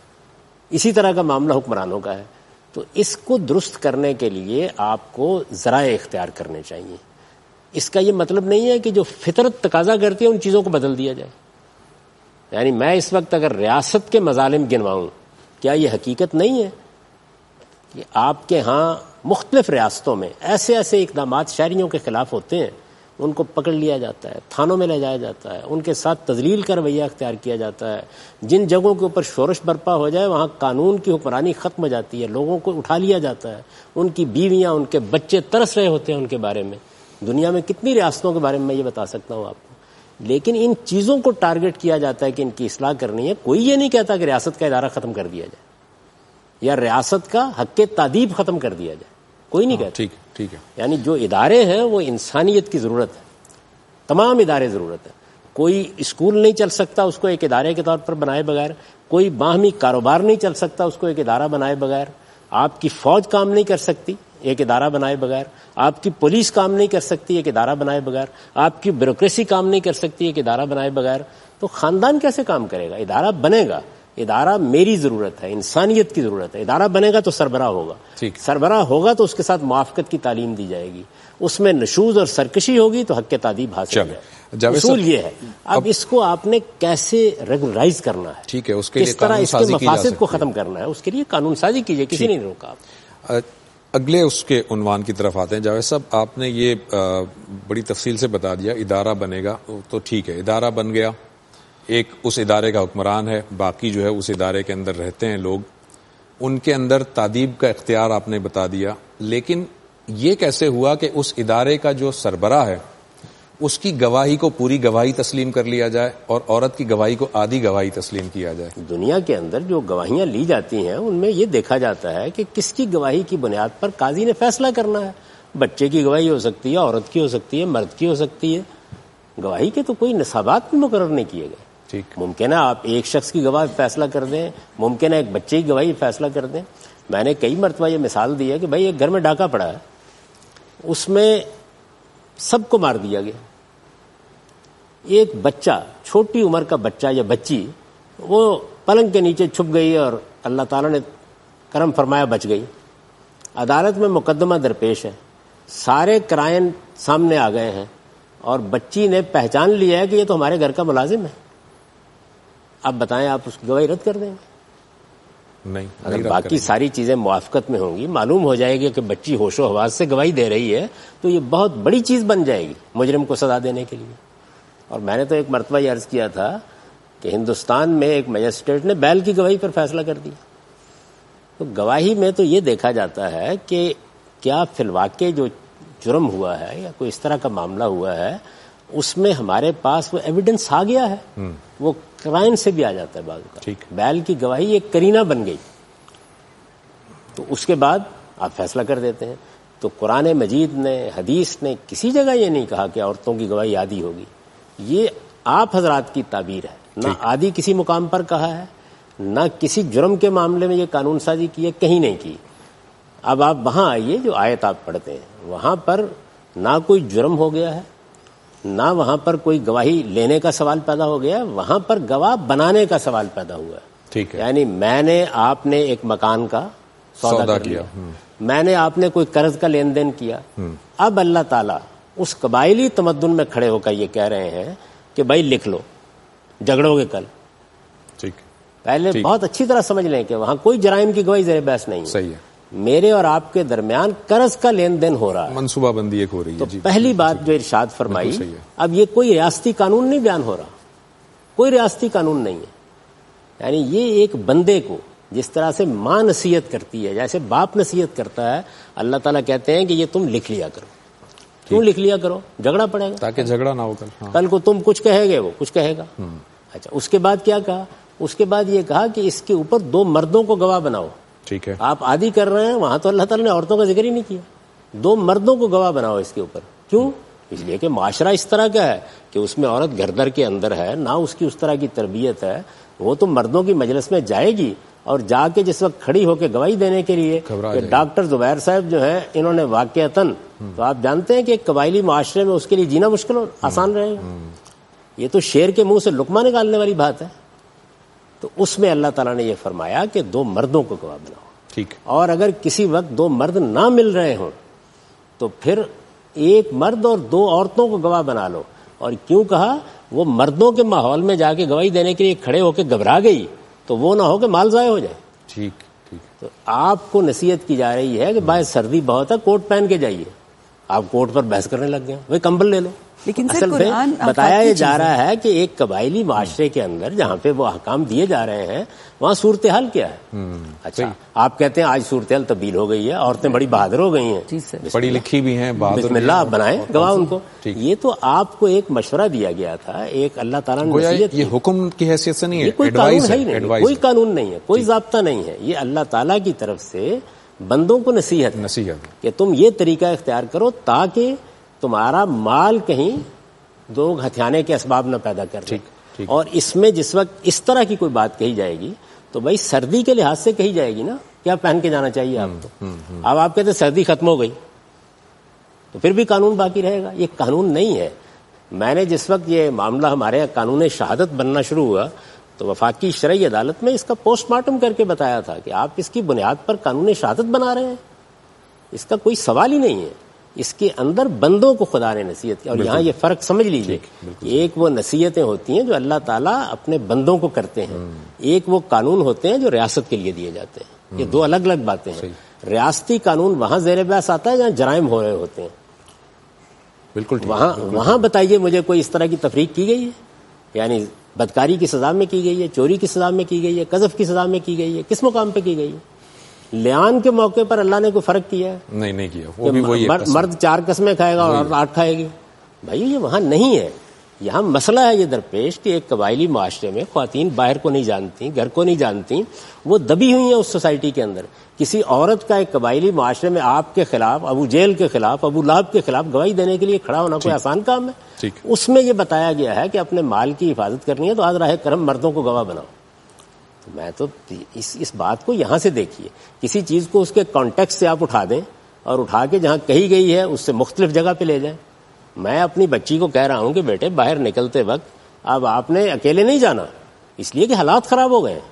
Speaker 2: اسی طرح کا معاملہ حکمرانوں کا ہے. تو اس کو درست کرنے کے لیے آپ کو ذرائع اختیار کرنے چاہیے. اس کا یہ مطلب نہیں ہے کہ جو فطرت تقاضا کرتی ہے ان چیزوں کو بدل دیا جائے. یعنی میں اس وقت اگر ریاست کے مظالم گنواؤں، کیا یہ حقیقت نہیں ہے کہ آپ کے ہاں مختلف ریاستوں میں ایسے ایسے اقدامات شہریوں کے خلاف ہوتے ہیں، ان کو پکڑ لیا جاتا ہے، تھانوں میں لے جایا جاتا ہے، ان کے ساتھ تذلیل کا رویہ اختیار کیا جاتا ہے. جن جگہوں کے اوپر شورش برپا ہو جائے وہاں قانون کی حکمرانی ختم ہو جاتی ہے، لوگوں کو اٹھا لیا جاتا ہے، ان کی بیویاں ان کے بچے ترس رہے ہوتے ہیں ان کے بارے میں. دنیا میں کتنی ریاستوں کے بارے میں میں یہ بتا سکتا ہوں آپ کو. لیکن ان چیزوں کو ٹارگٹ کیا جاتا ہے کہ ان کی اصلاح کرنی ہے. کوئی یہ نہیں کہتا کہ ریاست کا ادارہ ختم کر دیا جائے یا ریاست کا حق تعدیب ختم کر دیا جائے، کوئی نہیں کہتا.
Speaker 1: ٹھیک ٹھیک ہے.
Speaker 2: یعنی جو ادارے ہیں وہ انسانیت کی ضرورت ہے، تمام ادارے ضرورت ہے. کوئی اسکول نہیں چل سکتا اس کو ایک ادارے کے طور پر بنائے بغیر، کوئی باہمی کاروبار نہیں چل سکتا اس کو ایک ادارہ بنائے بغیر، آپ کی فوج کام نہیں کر سکتی ایک ادارہ بنائے بغیر، آپ کی پولیس کام نہیں کر سکتی ایک ادارہ بنائے بغیر، آپ کی بیوروکریسی کام نہیں کر سکتی ایک ادارہ بنائے بغیر. تو خاندان کیسے کام کرے گا؟ ادارہ بنے گا. ادارہ میری ضرورت ہے، انسانیت کی ضرورت ہے. ادارہ بنے گا تو سربراہ ہوگا، سربراہ ہوگا تو اس کے ساتھ موافقت کی تعلیم دی جائے گی، اس میں نشوز اور سرکشی ہوگی تو حق تعدیب حاصل ہو جائے. اصول یہ ہے. اب اس کو آپ نے کیسے ریگولرائز کرنا ہے،
Speaker 1: ٹھیک ہے، اس کے لیے
Speaker 2: کس طرح اس کے مفاسد کو ختم کرنا ہے، اس کے لیے قانون سازی کیجیے، کسی نے نہیں روکا.
Speaker 1: اگلے اس کے عنوان کی طرف آتے ہیں. جاوید صاحب، آپ نے یہ بڑی تفصیل سے بتا دیا ادارہ بنے گا تو ٹھیک ہے، ادارہ بن گیا، ایک اس ادارے کا حکمران ہے، باقی جو ہے اس ادارے کے اندر رہتے ہیں لوگ، ان کے اندر تادیب کا اختیار آپ نے بتا دیا. لیکن یہ کیسے ہوا کہ اس ادارے کا جو سربراہ ہے اس کی گواہی کو پوری گواہی تسلیم کر لیا جائے اور عورت کی گواہی کو آدھی گواہی تسلیم کیا جائے؟
Speaker 2: دنیا کے اندر جو گواہیاں لی جاتی ہیں ان میں یہ دیکھا جاتا ہے کہ کس کی گواہی کی بنیاد پر قاضی نے فیصلہ کرنا ہے. بچے کی گواہی ہو سکتی ہے، عورت کی ہو سکتی ہے، مرد کی ہو سکتی ہے. گواہی کے تو کوئی نصابات بھی مقرر نہیں کیے گئے.
Speaker 1: ٹھیک،
Speaker 2: ممکن ہے آپ ایک شخص کی گواہ فیصلہ کر دیں، ممکن ہے ایک بچے کی گواہی فیصلہ کر دیں. میں نے کئی مرتبہ یہ مثال دی ہے کہ بھائی ایک گھر میں ڈاکہ پڑا ہے، اس میں سب کو مار دیا گیا. ایک بچہ، چھوٹی عمر کا بچہ یا بچی، وہ پلنگ کے نیچے چھپ گئی اور اللہ تعالیٰ نے کرم فرمایا بچ گئی. عدالت میں مقدمہ درپیش ہے، سارے کرائن سامنے آ گئے ہیں اور بچی نے پہچان لیا ہے کہ یہ تو ہمارے گھر کا ملازم ہے. اب بتائیں آپ اس کی گواہی رد کر دیں گے؟
Speaker 1: نہیں.
Speaker 2: اگر باقی ساری چیزیں موافقت میں ہوں گی، معلوم ہو جائے گی کہ بچی ہوش و حواس سے گواہی دے رہی ہے، تو یہ بہت بڑی چیز بن جائے گی مجرم کو سزا دینے کے لیے. اور میں نے تو ایک مرتبہ یہ عرض کیا تھا کہ ہندوستان میں ایک مجسٹریٹ نے بیل کی گواہی پر فیصلہ کر دیا. تو گواہی میں تو یہ دیکھا جاتا ہے کہ کیا فی الواقع جو جرم ہوا ہے یا کوئی اس طرح کا معاملہ ہوا ہے اس میں ہمارے پاس وہ ایویڈنس آ گیا ہے. وہ کرائن سے بھی آ جاتا ہے بعض کا. بیل کی گواہی ایک کرینہ بن گئی تو اس کے بعد آپ فیصلہ کر دیتے ہیں. تو قرآن مجید نے، حدیث نے کسی جگہ یہ نہیں کہا کہ عورتوں کی گواہی آدھی ہوگی. یہ آپ حضرات کی تعبیر ہے. نہ آدھی کسی مقام پر کہا ہے، نہ کسی جرم کے معاملے میں یہ قانون سازی کی ہے، کہیں نہیں کی. اب آپ وہاں آئیے جو آیت آپ پڑھتے ہیں، وہاں پر نہ کوئی جرم ہو گیا ہے، نہ وہاں پر کوئی گواہی لینے کا سوال پیدا ہو گیا ہے، وہاں پر گواہ بنانے کا سوال پیدا ہوا ہے.
Speaker 1: ٹھیک ہے.
Speaker 2: یعنی میں نے، آپ نے ایک مکان کا سودا کر لیا، میں نے، آپ نے کوئی قرض کا لین دین کیا. اب اللہ تعالیٰ اس قبائلی تمدن میں کھڑے ہو کر یہ کہہ رہے ہیں کہ بھائی لکھ لو، جھگڑو گے کل.
Speaker 1: ٹھیک.
Speaker 2: پہلے بہت اچھی طرح سمجھ لیں کہ وہاں کوئی جرائم کی گواہی زیر بحث نہیں ہے.
Speaker 1: صحیح ہے.
Speaker 2: میرے اور آپ کے درمیان قرض کا لین دین ہو رہا ہے،
Speaker 1: منصوبہ بندی ایک ہو رہی ہے.
Speaker 2: تو پہلی بات جو ارشاد فرمائی، اب یہ کوئی ریاستی قانون نہیں بیان ہو رہا، کوئی ریاستی قانون نہیں ہے. یعنی یہ ایک بندے کو جس طرح سے ماں نصیحت کرتی ہے، جیسے باپ نصیحت کرتا ہے، اللہ تعالیٰ کہتے ہیں کہ یہ تم لکھ لیا کرو. کیوں لکھ لیا کرو؟ جھگڑا پڑے گا،
Speaker 1: تاکہ جھگڑا نہ ہو. کل
Speaker 2: کل کو تم کچھ کہے گے، وہ کچھ کہے گا. اچھا، اس کے بعد کیا کہا؟ اس کے بعد یہ کہا کہ اس کے اوپر دو مردوں کو گواہ بناؤ.
Speaker 1: ٹھیک ہے.
Speaker 2: آپ عادی کر رہے ہیں، وہاں تو اللہ تعالیٰ نے عورتوں کا ذکر ہی نہیں کیا. دو مردوں کو گواہ بناؤ اس کے اوپر. کیوں؟ اس لیے کہ معاشرہ اس طرح کا ہے کہ اس میں عورت گھر در کے اندر ہے، نہ اس کی اس طرح کی تربیت ہے. وہ تو مردوں کی مجلس میں جائے گی اور جا کے جس وقت کھڑی ہو کے گواہی دینے کے لیے کہ ڈاکٹر زبیر صاحب جو ہے انہوں نے واقعتاً، تو آپ جانتے ہیں کہ ایک قبائلی معاشرے میں اس کے لیے جینا مشکل ہو آسان رہے گا. یہ تو شیر کے منہ سے لقمہ نکالنے والی بات ہے. تو اس میں اللہ تعالیٰ نے یہ فرمایا کہ دو مردوں کو گواہ بناؤ.
Speaker 1: ٹھیک.
Speaker 2: اور اگر کسی وقت دو مرد نہ مل رہے ہوں تو پھر ایک مرد اور دو عورتوں کو گواہ بنا لو. اور کیوں کہا؟ وہ مردوں کے ماحول میں جا کے گواہی دینے کے لیے کھڑے ہو کے گھبرا گئی تو وہ نہ ہو کہ مال ضائع ہو جائے.
Speaker 1: ٹھیک ٹھیک.
Speaker 2: تو آپ کو نصیحت کی جا رہی ہے کہ بھائی سردی بہت ہے، کوٹ پہن کے جائیے. آپ کوٹ پر بحث کرنے لگ گئے، وہی کمبل لے لو.
Speaker 3: لیکن
Speaker 2: اصل میں بتایا یہ جا رہا ہے کہ ایک قبائلی معاشرے کے اندر جہاں پہ وہ احکام دیے جا رہے ہیں وہاں صورتحال کیا ہے. اچھا آپ کہتے ہیں آج صورتحال تبدیل ہو گئی ہے، عورتیں بڑی بہادر ہو گئی ہیں،
Speaker 1: پڑھی لکھی بھی ہیں، بہادر.
Speaker 2: بسم اللہ آپ بنائیں گواہ ان کو. یہ تو آپ کو ایک مشورہ دیا گیا تھا، ایک اللہ تعالیٰ نے.
Speaker 1: یہ حکم کی حیثیت سے نہیں ہے،
Speaker 2: کوئی قانون ہے ہی نہیں، کوئی قانون نہیں ہے، کوئی ضابطہ نہیں ہے. یہ اللہ تعالیٰ کی طرف سے بندوں کو نصیحت
Speaker 1: نصیحت
Speaker 2: کہ تم یہ طریقہ اختیار کرو تاکہ تمہارا مال کہیں دو ہتھیانے کے اسباب نہ پیدا کر دے. اور اس میں جس وقت اس طرح کی کوئی بات کہی جائے گی تو بھائی سردی کے لحاظ سے کہی جائے گی نا، کیا پہن کے جانا چاہیے آپ کو. اب آپ کہتے ہیں سردی ختم ہو گئی تو پھر بھی قانون باقی رہے گا. یہ قانون نہیں ہے. میں نے جس وقت یہ معاملہ ہمارے یہاں قانون شہادت بننا شروع ہوا تو وفاقی شرعی عدالت میں اس کا پوسٹ مارٹم کر کے بتایا تھا کہ آپ اس کی بنیاد پر قانون شہادت بنا رہے ہیں. اس کا کوئی سوال ہی نہیں ہے. اس کے اندر بندوں کو خدا نے نصیحت کی. اور یہاں یہ فرق سمجھ لیجئے، ایک وہ نصیحتیں ہوتی ہیں جو اللہ تعالیٰ اپنے بندوں کو کرتے ہیں، ایک وہ قانون ہوتے ہیں جو ریاست کے لیے دیے جاتے ہیں. یہ دو الگ الگ باتیں ہیں. ریاستی قانون وہاں زیر بحث آتا ہے جہاں جرائم ہو رہے ہوتے ہیں.
Speaker 1: بالکل
Speaker 2: وہاں وہاں بتائیے مجھے کوئی اس طرح کی تفریق کی گئی ہے؟ یعنی بدکاری کی سزا میں کی گئی ہے، چوری کی سزا میں کی گئی ہے، قذف کی سزا میں کی گئی ہے، کس مقام پہ کی گئی ہے؟ لیان کے موقع پر اللہ نے کوئی فرق کیا ہے؟
Speaker 1: نہیں نہیں کیا. وہ بھی وہی
Speaker 2: مرد, مرد چار قسمیں کھائے گا اور آٹھ کھائے گی. بھائی یہ وہاں نہیں ہے. یہاں مسئلہ ہے یہ درپیش کہ ایک قبائلی معاشرے میں خواتین باہر کو نہیں جانتی، گھر کو نہیں جانتی، وہ دبی ہوئی ہیں اس سوسائٹی کے اندر. کسی عورت کا ایک قبائلی معاشرے میں آپ کے خلاف، ابو جیل کے خلاف، ابو لہب کے خلاف گواہی دینے کے لیے کھڑا ہونا کوئی آسان کام ہے؟ اس میں یہ بتایا گیا ہے کہ اپنے مال کی حفاظت کرنی ہے تو آج راہ کرم مردوں کو گواہ بناؤ. میں تو اس اس بات کو یہاں سے دیکھیے، کسی چیز کو اس کے کانٹیکسٹ سے آپ اٹھا دیں اور اٹھا کے جہاں کہی گئی ہے اس سے مختلف جگہ پہ لے جائیں. میں اپنی بچی کو کہہ رہا ہوں کہ بیٹے باہر نکلتے وقت اب آپ نے اکیلے نہیں جانا، اس لیے کہ حالات خراب ہو گئے.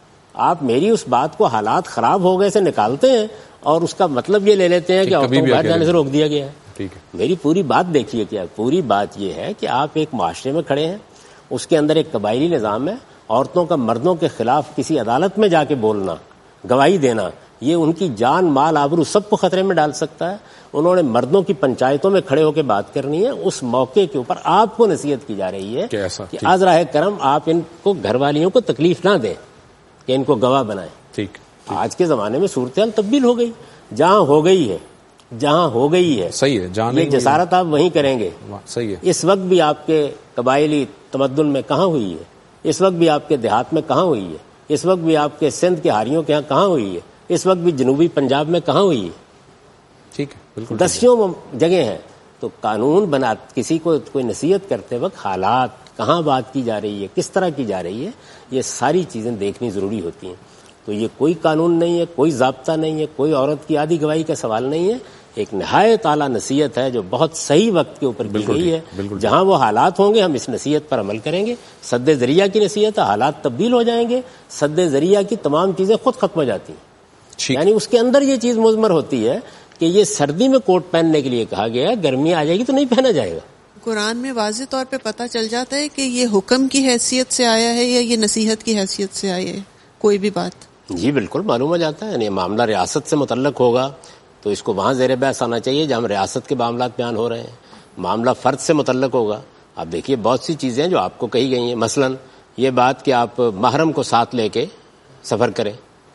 Speaker 2: آپ میری اس بات کو حالات خراب ہو گئے سے نکالتے ہیں اور اس کا مطلب یہ لے لیتے ہیں کہ عورتوں کو باہر جانے سے روک دیا گیا ہے. میری پوری بات دیکھیے. کیا پوری بات یہ ہے کہ آپ ایک معاشرے میں کھڑے ہیں، اس کے اندر ایک قبائلی نظام ہے. عورتوں کا مردوں کے خلاف کسی عدالت میں جا کے بولنا، گواہی دینا، یہ ان کی جان، مال، آبرو سب کو خطرے میں ڈال سکتا ہے. انہوں نے مردوں کی پنچایتوں میں کھڑے ہو کے بات کرنی ہے. اس موقع کے اوپر آپ کو نصیحت کی جا رہی ہے کہ آج راہ کرم آپ ان کو گھر والیوں کو تکلیف نہ دیں کہ ان کو گواہ بنائیں.
Speaker 1: ٹھیک.
Speaker 2: آج کے زمانے میں صورتحال تبدیل ہو گئی. جہاں ہو گئی ہے، جہاں ہو گئی ہے
Speaker 1: صحیح ہے، جہاں
Speaker 2: یہ جسارت آپ وہیں کریں گے.
Speaker 1: صحیح ہے.
Speaker 2: اس وقت بھی آپ کے قبائلی تمدن میں کہاں ہوئی ہے؟ اس وقت بھی آپ کے دیہات میں کہاں ہوئی ہے؟ اس وقت بھی آپ کے سندھ کے ہاریوں کے ہاں کہاں ہوئی ہے؟ اس وقت بھی جنوبی پنجاب میں کہاں ہوئی ہے؟
Speaker 1: ٹھیک ہے، بالکل.
Speaker 2: دسیوں جگہ ہیں. تو قانون بنا کسی کو کوئی نصیحت کرتے وقت حالات کہاں بات کی جا رہی ہے، کس طرح کی جا رہی ہے، یہ ساری چیزیں دیکھنی ضروری ہوتی ہیں. تو یہ کوئی قانون نہیں ہے، کوئی ضابطہ نہیں ہے، کوئی عورت کی آدھی گواہی کا سوال نہیں ہے. ایک نہایت اعلیٰ نصیحت ہے جو بہت صحیح وقت کے اوپر کی گئی ہے. جہاں وہ حالات ہوں گے ہم اس نصیحت پر عمل کریں گے. سد ذریعہ کی نصیحت ہے، حالات تبدیل ہو جائیں گے. سد ذریعہ کی تمام چیزیں خود ختم ہو جاتی ہیں. یعنی اس کے اندر یہ چیز مضمر ہوتی ہے کہ یہ سردی میں کوٹ پہننے کے لیے کہا گیا ہے، گرمی آ جائے گی تو نہیں پہنا جائے گا.
Speaker 6: قرآن میں واضح طور پہ پتہ چل جاتا ہے کہ یہ حکم کی حیثیت سے آیا ہے یا یہ نصیحت کی حیثیت سے آیا ہے کوئی بھی بات.
Speaker 2: جی بالکل معلوم ہو جاتا ہے. یعنی معاملہ ریاست سے متعلق ہوگا تو اس کو وہاں زیر بحث آنا چاہیے جہاں ریاست کے معاملات بیان ہو رہے ہیں. معاملہ فرد سے متعلق ہوگا. آپ دیکھیے بہت سی چیزیں جو آپ کو کہی گئی ہیں، مثلا یہ بات کہ آپ محرم کو ساتھ لے کے سفر کریں،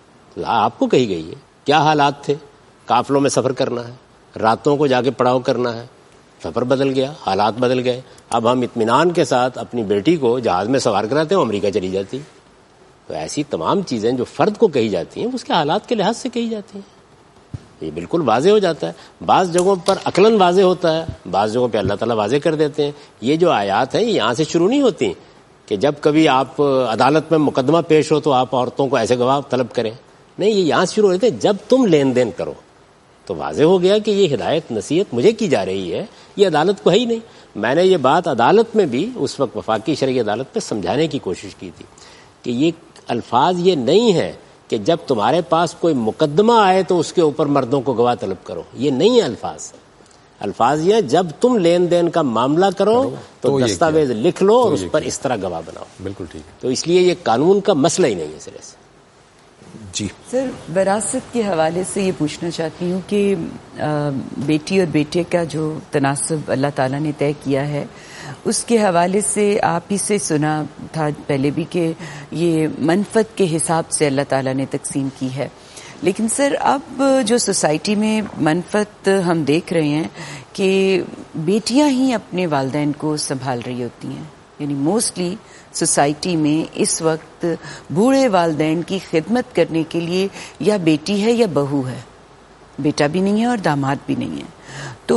Speaker 2: آپ کو کہی گئی ہے. کیا حالات تھے؟ قافلوں میں سفر کرنا ہے، راتوں کو جا کے پڑاؤ کرنا ہے. سفر بدل گیا، حالات بدل گئے. اب ہم اطمینان کے ساتھ اپنی بیٹی کو جہاز میں سوار کراتے ہیں، امریکہ چلی جاتی. تو ایسی تمام چیزیں جو فرد کو کہی جاتی ہیں اس کے حالات کے لحاظ سے کہی جاتی ہیں. یہ بالکل واضح ہو جاتا ہے. بعض جگہوں پر عقلاً واضح ہوتا ہے, بعض جگہوں پہ اللہ تعالیٰ واضح کر دیتے ہیں. یہ جو آیات ہیں یہ یہاں سے شروع نہیں ہوتی کہ جب کبھی آپ عدالت میں مقدمہ پیش ہو تو آپ عورتوں کو ایسے گواہ طلب کریں. نہیں, یہ یہاں سے شروع ہوتے ہیں جب تم لین دین کرو. تو واضح ہو گیا کہ یہ ہدایت نصیحت مجھے کی جا رہی ہے, یہ عدالت کو ہے ہی نہیں. میں نے یہ بات عدالت میں بھی اس وقت وفاقی شرعی عدالت پہ سمجھانے کی کوشش کی تھی کہ یہ الفاظ یہ نہیں ہے کہ جب تمہارے پاس کوئی مقدمہ آئے تو اس کے اوپر مردوں کو گواہ طلب کرو. یہ نہیں ہے الفاظ. الفاظ یہ جب تم لین دین کا معاملہ کرو تو دستاویز لکھ لو اور اس پر اس طرح گواہ بناؤ.
Speaker 1: بالکل ٹھیک ہے.
Speaker 2: تو اس لیے یہ قانون کا مسئلہ ہی نہیں ہے سرے سے.
Speaker 1: جی
Speaker 3: سر, وراثت کے حوالے سے یہ پوچھنا چاہتی ہوں کہ بیٹی اور بیٹے کا جو تناسب اللہ تعالیٰ نے طے کیا ہے اس کے حوالے سے آپ ہی سے سنا تھا پہلے بھی کہ یہ منفعت کے حساب سے اللہ تعالیٰ نے تقسیم کی ہے. لیکن سر اب جو سوسائٹی میں منفعت ہم دیکھ رہے ہیں کہ بیٹیاں ہی اپنے والدین کو سنبھال رہی ہوتی ہیں. یعنی موسٹلی سوسائٹی میں اس وقت بوڑھے والدین کی خدمت کرنے کے لیے یا بیٹی ہے یا بہو ہے, بیٹا بھی نہیں ہے اور داماد بھی نہیں ہے. تو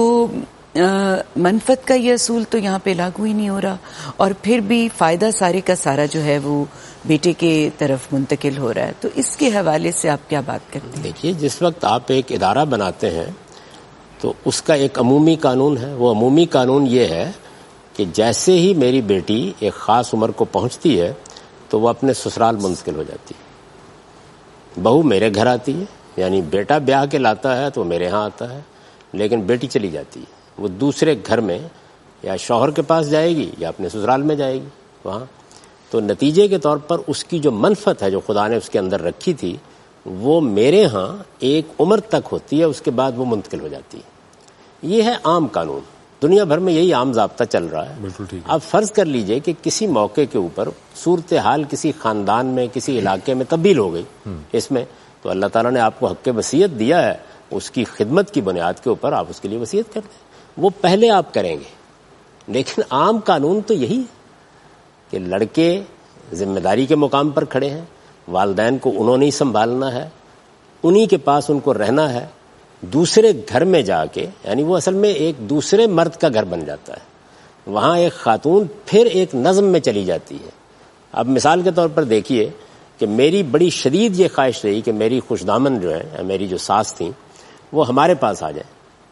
Speaker 3: منفعت کا یہ اصول تو یہاں پہ لاگو ہی نہیں ہو رہا, اور پھر بھی فائدہ سارے کا سارا جو ہے وہ بیٹے کے طرف منتقل ہو رہا ہے. تو اس کے حوالے سے آپ کیا بات کرتے ہیں؟
Speaker 2: دیکھیے, جس وقت آپ ایک ادارہ بناتے ہیں تو اس کا ایک عمومی قانون ہے. وہ عمومی قانون یہ ہے کہ جیسے ہی میری بیٹی ایک خاص عمر کو پہنچتی ہے تو وہ اپنے سسرال منتقل ہو جاتی ہے. بہو میرے گھر آتی ہے, یعنی بیٹا بیاہ کے لاتا ہے تو میرے ہاں آتا ہے, لیکن بیٹی چلی جاتی ہے, وہ دوسرے گھر میں یا شوہر کے پاس جائے گی یا اپنے سسرال میں جائے گی وہاں. تو نتیجے کے طور پر اس کی جو منفعت ہے جو خدا نے اس کے اندر رکھی تھی وہ میرے ہاں ایک عمر تک ہوتی ہے, اس کے بعد وہ منتقل ہو جاتی ہے. یہ ہے عام قانون. دنیا بھر میں یہی عام ضابطہ چل رہا ہے.
Speaker 1: بالکل ٹھیک.
Speaker 2: اب فرض کر لیجئے کہ کسی موقع کے اوپر صورتحال کسی خاندان میں کسی علاقے میں تبدیل ہو گئی اس میں, تو اللہ تعالیٰ نے آپ کو حق وصیت دیا ہے, اس کی خدمت کی بنیاد کے اوپر آپ اس کے لیے وصیت کر دیں. وہ پہلے آپ کریں گے. لیکن عام قانون تو یہی ہے کہ لڑکے ذمہ داری کے مقام پر کھڑے ہیں, والدین کو انہوں نے ہی سنبھالنا ہے, انہی کے پاس ان کو رہنا ہے. دوسرے گھر میں جا کے, یعنی وہ اصل میں ایک دوسرے مرد کا گھر بن جاتا ہے. وہاں ایک خاتون پھر ایک نظم میں چلی جاتی ہے. اب مثال کے طور پر دیکھیے کہ میری بڑی شدید یہ خواہش رہی کہ میری خوش دامن جو ہے, میری جو ساس تھیں, وہ ہمارے پاس آ جائیں.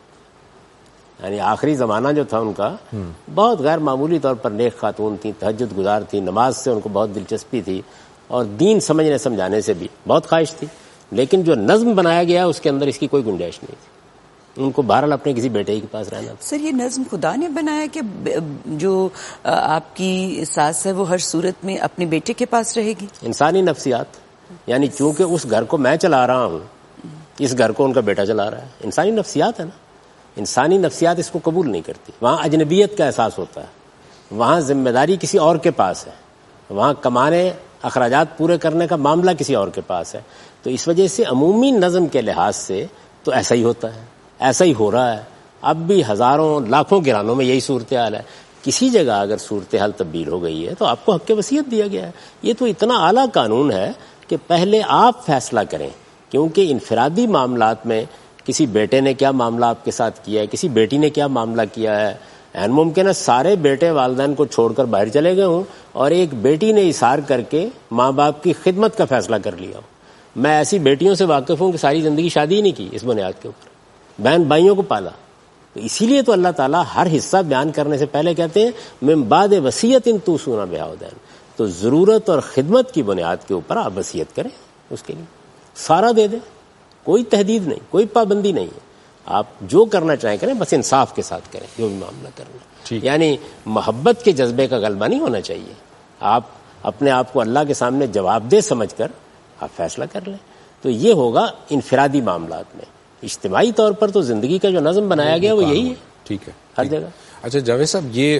Speaker 2: یعنی آخری زمانہ جو تھا ان کا بہت غیر معمولی طور پر نیک خاتون تھیں, تہجد گزار تھیں, نماز سے ان کو بہت دلچسپی تھی اور دین سمجھنے سمجھانے سے بھی بہت خواہش تھی. لیکن جو نظم بنایا گیا اس کے اندر اس کی کوئی گنجائش نہیں تھی. ان کو بہرحال اپنے کسی بیٹے کے پاس رہنا تھا.
Speaker 3: سر, یہ نظم خدا نے بنایا کہ جو آپ کی ساس ہے وہ ہر صورت میں اپنے بیٹے کے پاس رہے گی؟
Speaker 2: انسانی نفسیات, یعنی چونکہ اس گھر کو میں چلا رہا ہوں, اس گھر کو ان کا بیٹا چلا رہا ہے. انسانی نفسیات ہے نا. انسانی نفسیات اس کو قبول نہیں کرتی. وہاں اجنبیت کا احساس ہوتا ہے, وہاں ذمہ داری کسی اور کے پاس ہے, وہاں کمانے اخراجات پورے کرنے کا معاملہ کسی اور کے پاس ہے. تو اس وجہ سے عمومی نظم کے لحاظ سے تو ایسا ہی ہوتا ہے, ایسا ہی ہو رہا ہے. اب بھی ہزاروں لاکھوں گرانوں میں یہی صورتحال ہے. کسی جگہ اگر صورتحال تبدیل ہو گئی ہے تو آپ کو حق وصیت دیا گیا ہے. یہ تو اتنا اعلیٰ قانون ہے کہ پہلے آپ فیصلہ کریں, کیونکہ انفرادی معاملات میں کسی بیٹے نے کیا معاملہ آپ کے ساتھ کیا ہے, کسی بیٹی نے کیا معاملہ کیا ہے. این ممکن ہے سارے بیٹے والدین کو چھوڑ کر باہر چلے گئے ہوں اور ایک بیٹی نے اثار کر کے ماں باپ کی خدمت کا فیصلہ کر لیا ہو. میں ایسی بیٹیوں سے واقف ہوں کہ ساری زندگی شادی ہی نہیں کی اس بنیاد کے اوپر, بہن بھائیوں کو پالا. تو اسی لیے تو اللہ تعالیٰ ہر حصہ بیان کرنے سے پہلے کہتے ہیں من بعد وصیت توصون بہا او دین. تو ضرورت اور خدمت کی بنیاد کے اوپر آپ وصیت کریں, اس کے لیے سارا دے دیں, کوئی تحدید نہیں, کوئی پابندی نہیں ہے. آپ جو کرنا چاہیں کریں, بس انصاف کے ساتھ کریں جو بھی معاملہ کرنا. یعنی محبت کے جذبے کا غلبہ نہیں ہونا چاہیے. آپ اپنے آپ کو اللہ کے سامنے جواب دہ سمجھ کر آپ فیصلہ کر لیں. تو یہ ہوگا انفرادی معاملات میں. اجتماعی طور پر تو زندگی کا جو نظم بنایا گیا وہ یہی ہے.
Speaker 1: ٹھیک ہے,
Speaker 2: ہر جگہ.
Speaker 1: اچھا جاوید صاحب, یہ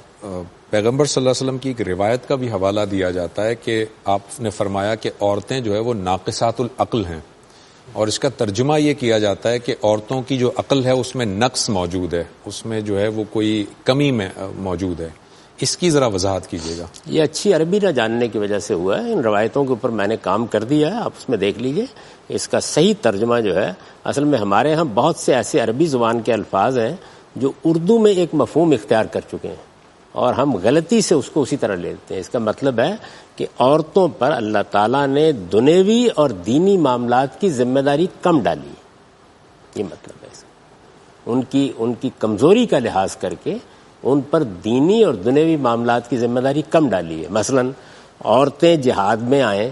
Speaker 1: پیغمبر صلی اللہ علیہ وسلم کی ایک روایت کا بھی حوالہ دیا جاتا ہے کہ آپ نے فرمایا کہ عورتیں جو ہے وہ ناقصات العقل ہیں, اور اس کا ترجمہ یہ کیا جاتا ہے کہ عورتوں کی جو عقل ہے اس میں نقص موجود ہے, اس میں جو ہے وہ کوئی کمی میں موجود ہے. اس کی ذرا وضاحت کیجیے گا.
Speaker 2: یہ اچھی عربی نہ جاننے کی وجہ سے ہوا ہے. ان روایتوں کے اوپر میں نے کام کر دیا ہے, آپ اس میں دیکھ لیجئے. اس کا صحیح ترجمہ جو ہے, اصل میں ہمارے ہاں بہت سے ایسے عربی زبان کے الفاظ ہیں جو اردو میں ایک مفہوم اختیار کر چکے ہیں اور ہم غلطی سے اس کو اسی طرح لیتے ہیں. اس کا مطلب ہے کہ عورتوں پر اللہ تعالیٰ نے دنیوی اور دینی معاملات کی ذمہ داری کم ڈالی, یہ مطلب ہے. ان کی ان کی کمزوری کا لحاظ کر کے ان پر دینی اور دنیوی معاملات کی ذمہ داری کم ڈالی ہے. مثلا عورتیں جہاد میں آئیں,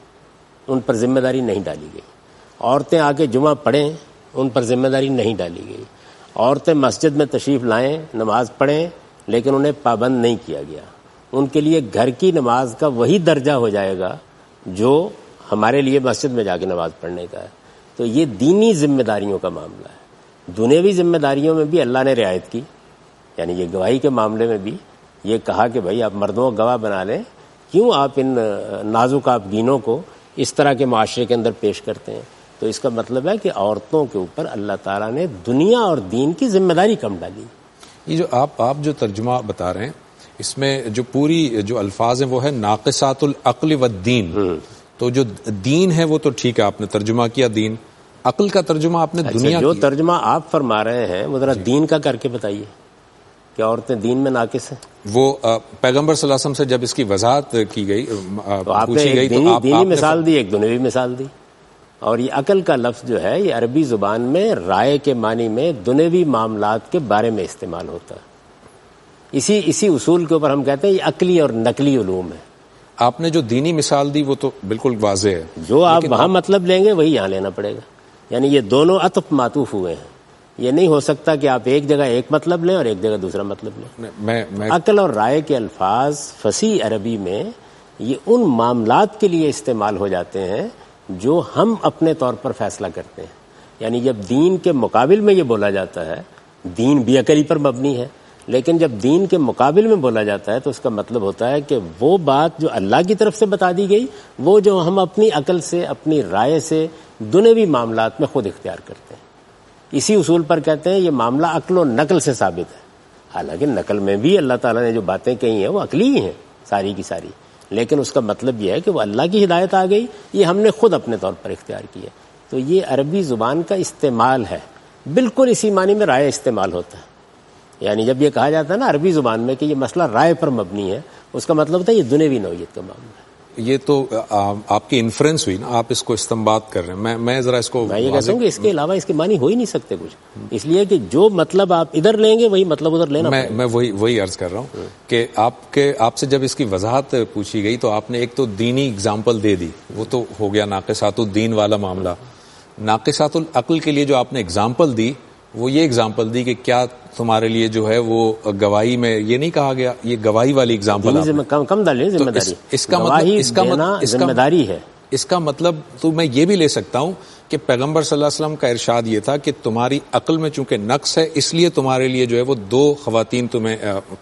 Speaker 2: ان پر ذمہ داری نہیں ڈالی گئی. عورتیں آ کے جمعہ پڑھیں, ان پر ذمہ داری نہیں ڈالی گئی. عورتیں مسجد میں تشریف لائیں, نماز پڑھیں, لیکن انہیں پابند نہیں کیا گیا. ان کے لیے گھر کی نماز کا وہی درجہ ہو جائے گا جو ہمارے لیے مسجد میں جا کے نماز پڑھنے کا ہے. تو یہ دینی ذمہ داریوں کا معاملہ ہے. دنیوی ذمہ داریوں میں بھی اللہ نے رعایت کی, یعنی یہ گواہی کے معاملے میں بھی یہ کہا کہ بھائی آپ مردوں کو گواہ بنا لیں, کیوں آپ ان نازک آفگینوں کو اس طرح کے معاشرے کے اندر پیش کرتے ہیں. تو اس کا مطلب ہے کہ عورتوں کے اوپر اللہ تعالیٰ نے دنیا اور دین کی ذمہ داری کم ڈالی.
Speaker 1: یہ جو آپ آپ جو ترجمہ بتا رہے ہیں, اس میں جو پوری جو الفاظ ہیں وہ ہے ناقصات العقل والدین. تو جو دین ہے وہ تو ٹھیک ہے, آپ نے ترجمہ کیا دین. عقل کا ترجمہ آپ نے دنیا
Speaker 2: جو ترجمہ آپ فرما رہے ہیں وہ ذرا دین کا کر کے بتائیے کہ عورتیں دین میں ناقص ہیں.
Speaker 1: وہ پیغمبر صلی اللہ علیہ وسلم سے جب اس کی وضاحت کی گئی,
Speaker 2: تو آپ نے ایک دینی, دینی مثال دی, ایک دنیوی مثال دی. اور یہ عقل کا لفظ جو ہے یہ عربی زبان میں رائے کے معنی میں دنیوی معاملات کے بارے میں استعمال ہوتا ہے. اسی اسی اصول کے اوپر ہم کہتے ہیں یہ عقلی اور نقلی علوم ہے.
Speaker 1: آپ نے جو دینی مثال دی وہ تو بالکل واضح ہے,
Speaker 2: جو آپ وہاں مطلب لیں گے وہی یہاں لینا پڑے گا. یعنی یہ دونوں عطف معطوف ہوئے ہیں. یہ نہیں ہو سکتا کہ آپ ایک جگہ ایک مطلب لیں اور ایک جگہ دوسرا مطلب لیں.
Speaker 1: میں, میں
Speaker 2: عقل اور رائے کے الفاظ فصیح عربی میں یہ ان معاملات کے لیے استعمال ہو جاتے ہیں جو ہم اپنے طور پر فیصلہ کرتے ہیں. یعنی جب دین کے مقابل میں یہ بولا جاتا ہے, دین بھی عقلی پر مبنی ہے, لیکن جب دین کے مقابل میں بولا جاتا ہے تو اس کا مطلب ہوتا ہے کہ وہ بات جو اللہ کی طرف سے بتا دی گئی وہ جو ہم اپنی عقل سے, اپنی رائے سے دنیوی معاملات میں خود اختیار کرتے ہیں. اسی اصول پر کہتے ہیں یہ معاملہ عقل و نقل سے ثابت ہے. حالانکہ نقل میں بھی اللہ تعالیٰ نے جو باتیں کہی ہیں وہ عقلی ہی ہیں ساری کی ساری, لیکن اس کا مطلب یہ ہے کہ وہ اللہ کی ہدایت آ گئی, یہ ہم نے خود اپنے طور پر اختیار کیا. تو یہ عربی زبان کا استعمال ہے. بالکل اسی معنی میں رائے استعمال ہوتا ہے. یعنی جب یہ کہا جاتا ہے نا عربی زبان میں کہ یہ مسئلہ رائے پر مبنی ہے, اس کا مطلب ہوتا ہے یہ دنیوی نوعیت کا معاملہ ہے.
Speaker 1: یہ تو آپ کی انفرنس ہوئی نا, آپ اس کو استنباط کر رہے ہیں. میں میں ذرا اس کو
Speaker 2: میں یہ کہتا ہوں کہ اس کے علاوہ اس کے معنی ہو ہی نہیں سکتے کچھ, اس لیے کہ جو مطلب آپ ادھر لیں گے وہی مطلب ادھر لینا.
Speaker 1: میں میں وہی وہی عرض کر رہا ہوں کہ آپ کے آپ سے جب اس کی وضاحت پوچھی گئی تو آپ نے ایک تو دینی اگزامپل دے دی, وہ تو ہو گیا ناقصات الدین والا معاملہ. ناقصات العقل کے لیے جو آپ نے اگزامپل دی وہ یہ اگزامپل دی کہ کیا تمہارے لیے جو ہے وہ گواہی میں یہ نہیں کہا گیا, یہ گواہی والی اگزامپل
Speaker 2: کم ڈالی ذمہ داری.
Speaker 1: اس کا مطلب اس کا
Speaker 2: ذمہ داری ہے.
Speaker 1: اس کا مطلب تو میں یہ بھی لے سکتا ہوں کہ پیغمبر صلی اللہ علیہ وسلم کا ارشاد یہ تھا کہ تمہاری عقل میں چونکہ نقص ہے اس لیے تمہارے لیے جو ہے وہ دو خواتین تمہیں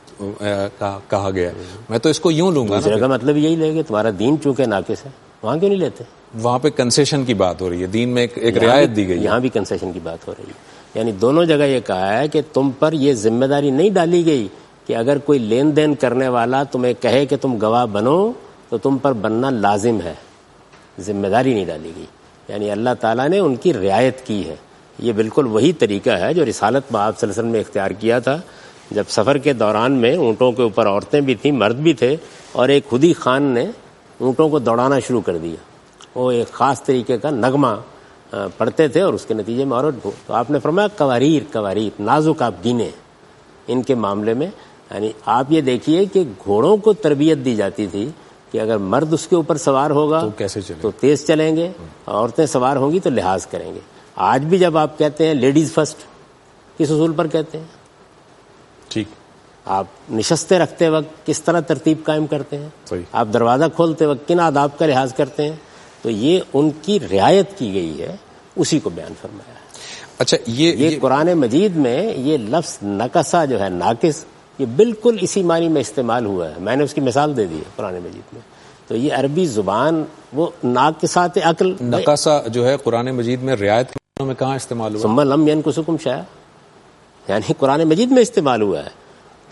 Speaker 1: کہا گیا. میں تو اس کو یوں لوں گا
Speaker 2: کا مطلب یہی لے گے تمہارا دین چونکہ ناقص ہے, وہاں کیوں نہیں لیتے؟
Speaker 1: وہاں پہ کنسیشن کی بات ہو رہی ہے, دین میں ایک رعایت دی گئی,
Speaker 2: یہاں بھی کنسیشن کی بات ہو رہی ہے. یعنی دونوں جگہ یہ کہا ہے کہ تم پر یہ ذمہ داری نہیں ڈالی گئی کہ اگر کوئی لین دین کرنے والا تمہیں کہے کہ تم گواہ بنو تو تم پر بننا لازم ہے, ذمہ داری نہیں ڈالی گئی. یعنی اللہ تعالیٰ نے ان کی رعایت کی ہے. یہ بالکل وہی طریقہ ہے جو رسالت میں آپ صلی اللہ علیہ وسلم نے اختیار کیا تھا. جب سفر کے دوران میں اونٹوں کے اوپر عورتیں بھی تھیں, مرد بھی تھے, اور ایک خودی خان نے اونٹوں کو دوڑانا شروع کر دیا. وہ ایک خاص طریقے کا نغمہ پڑھتے تھے اور اس کے نتیجے میں عورت. تو آپ نے فرمایا کواریر کواریر نازک آپ گینے ان کے معاملے میں. یعنی آپ یہ دیکھیے کہ گھوڑوں کو تربیت دی جاتی تھی کہ اگر مرد اس کے اوپر سوار ہوگا
Speaker 1: تو کیسے چلیں
Speaker 2: تو تیز چلیں گے, عورتیں سوار ہوں گی تو لحاظ کریں گے. آج بھی جب آپ کہتے ہیں لیڈیز فرسٹ, کس اصول پر کہتے ہیں؟
Speaker 1: ٹھیک,
Speaker 2: آپ نشستیں رکھتے وقت کس طرح ترتیب قائم کرتے ہیں؟
Speaker 1: صحیح.
Speaker 2: آپ دروازہ کھولتے وقت کن آداب کا لحاظ کرتے ہیں؟ تو یہ ان کی رعایت کی گئی ہے, اسی کو بیان فرمایا ہے.
Speaker 1: اچھا, یہ
Speaker 2: یہ قرآن مجید میں یہ لفظ نقصہ جو ہے ناقص, یہ بالکل اسی معنی میں استعمال ہوا ہے. میں نے اس کی مثال دے دی ہے قرآن مجید میں. تو یہ عربی زبان وہ ناقصات عقل,
Speaker 1: نقصہ جو ہے قرآن مجید میں رعایت کے معنوں میں کہاں استعمال ہوا؟
Speaker 2: ثم لم ينقصكم شيئا, یعنی قرآن مجید میں استعمال ہوا ہے.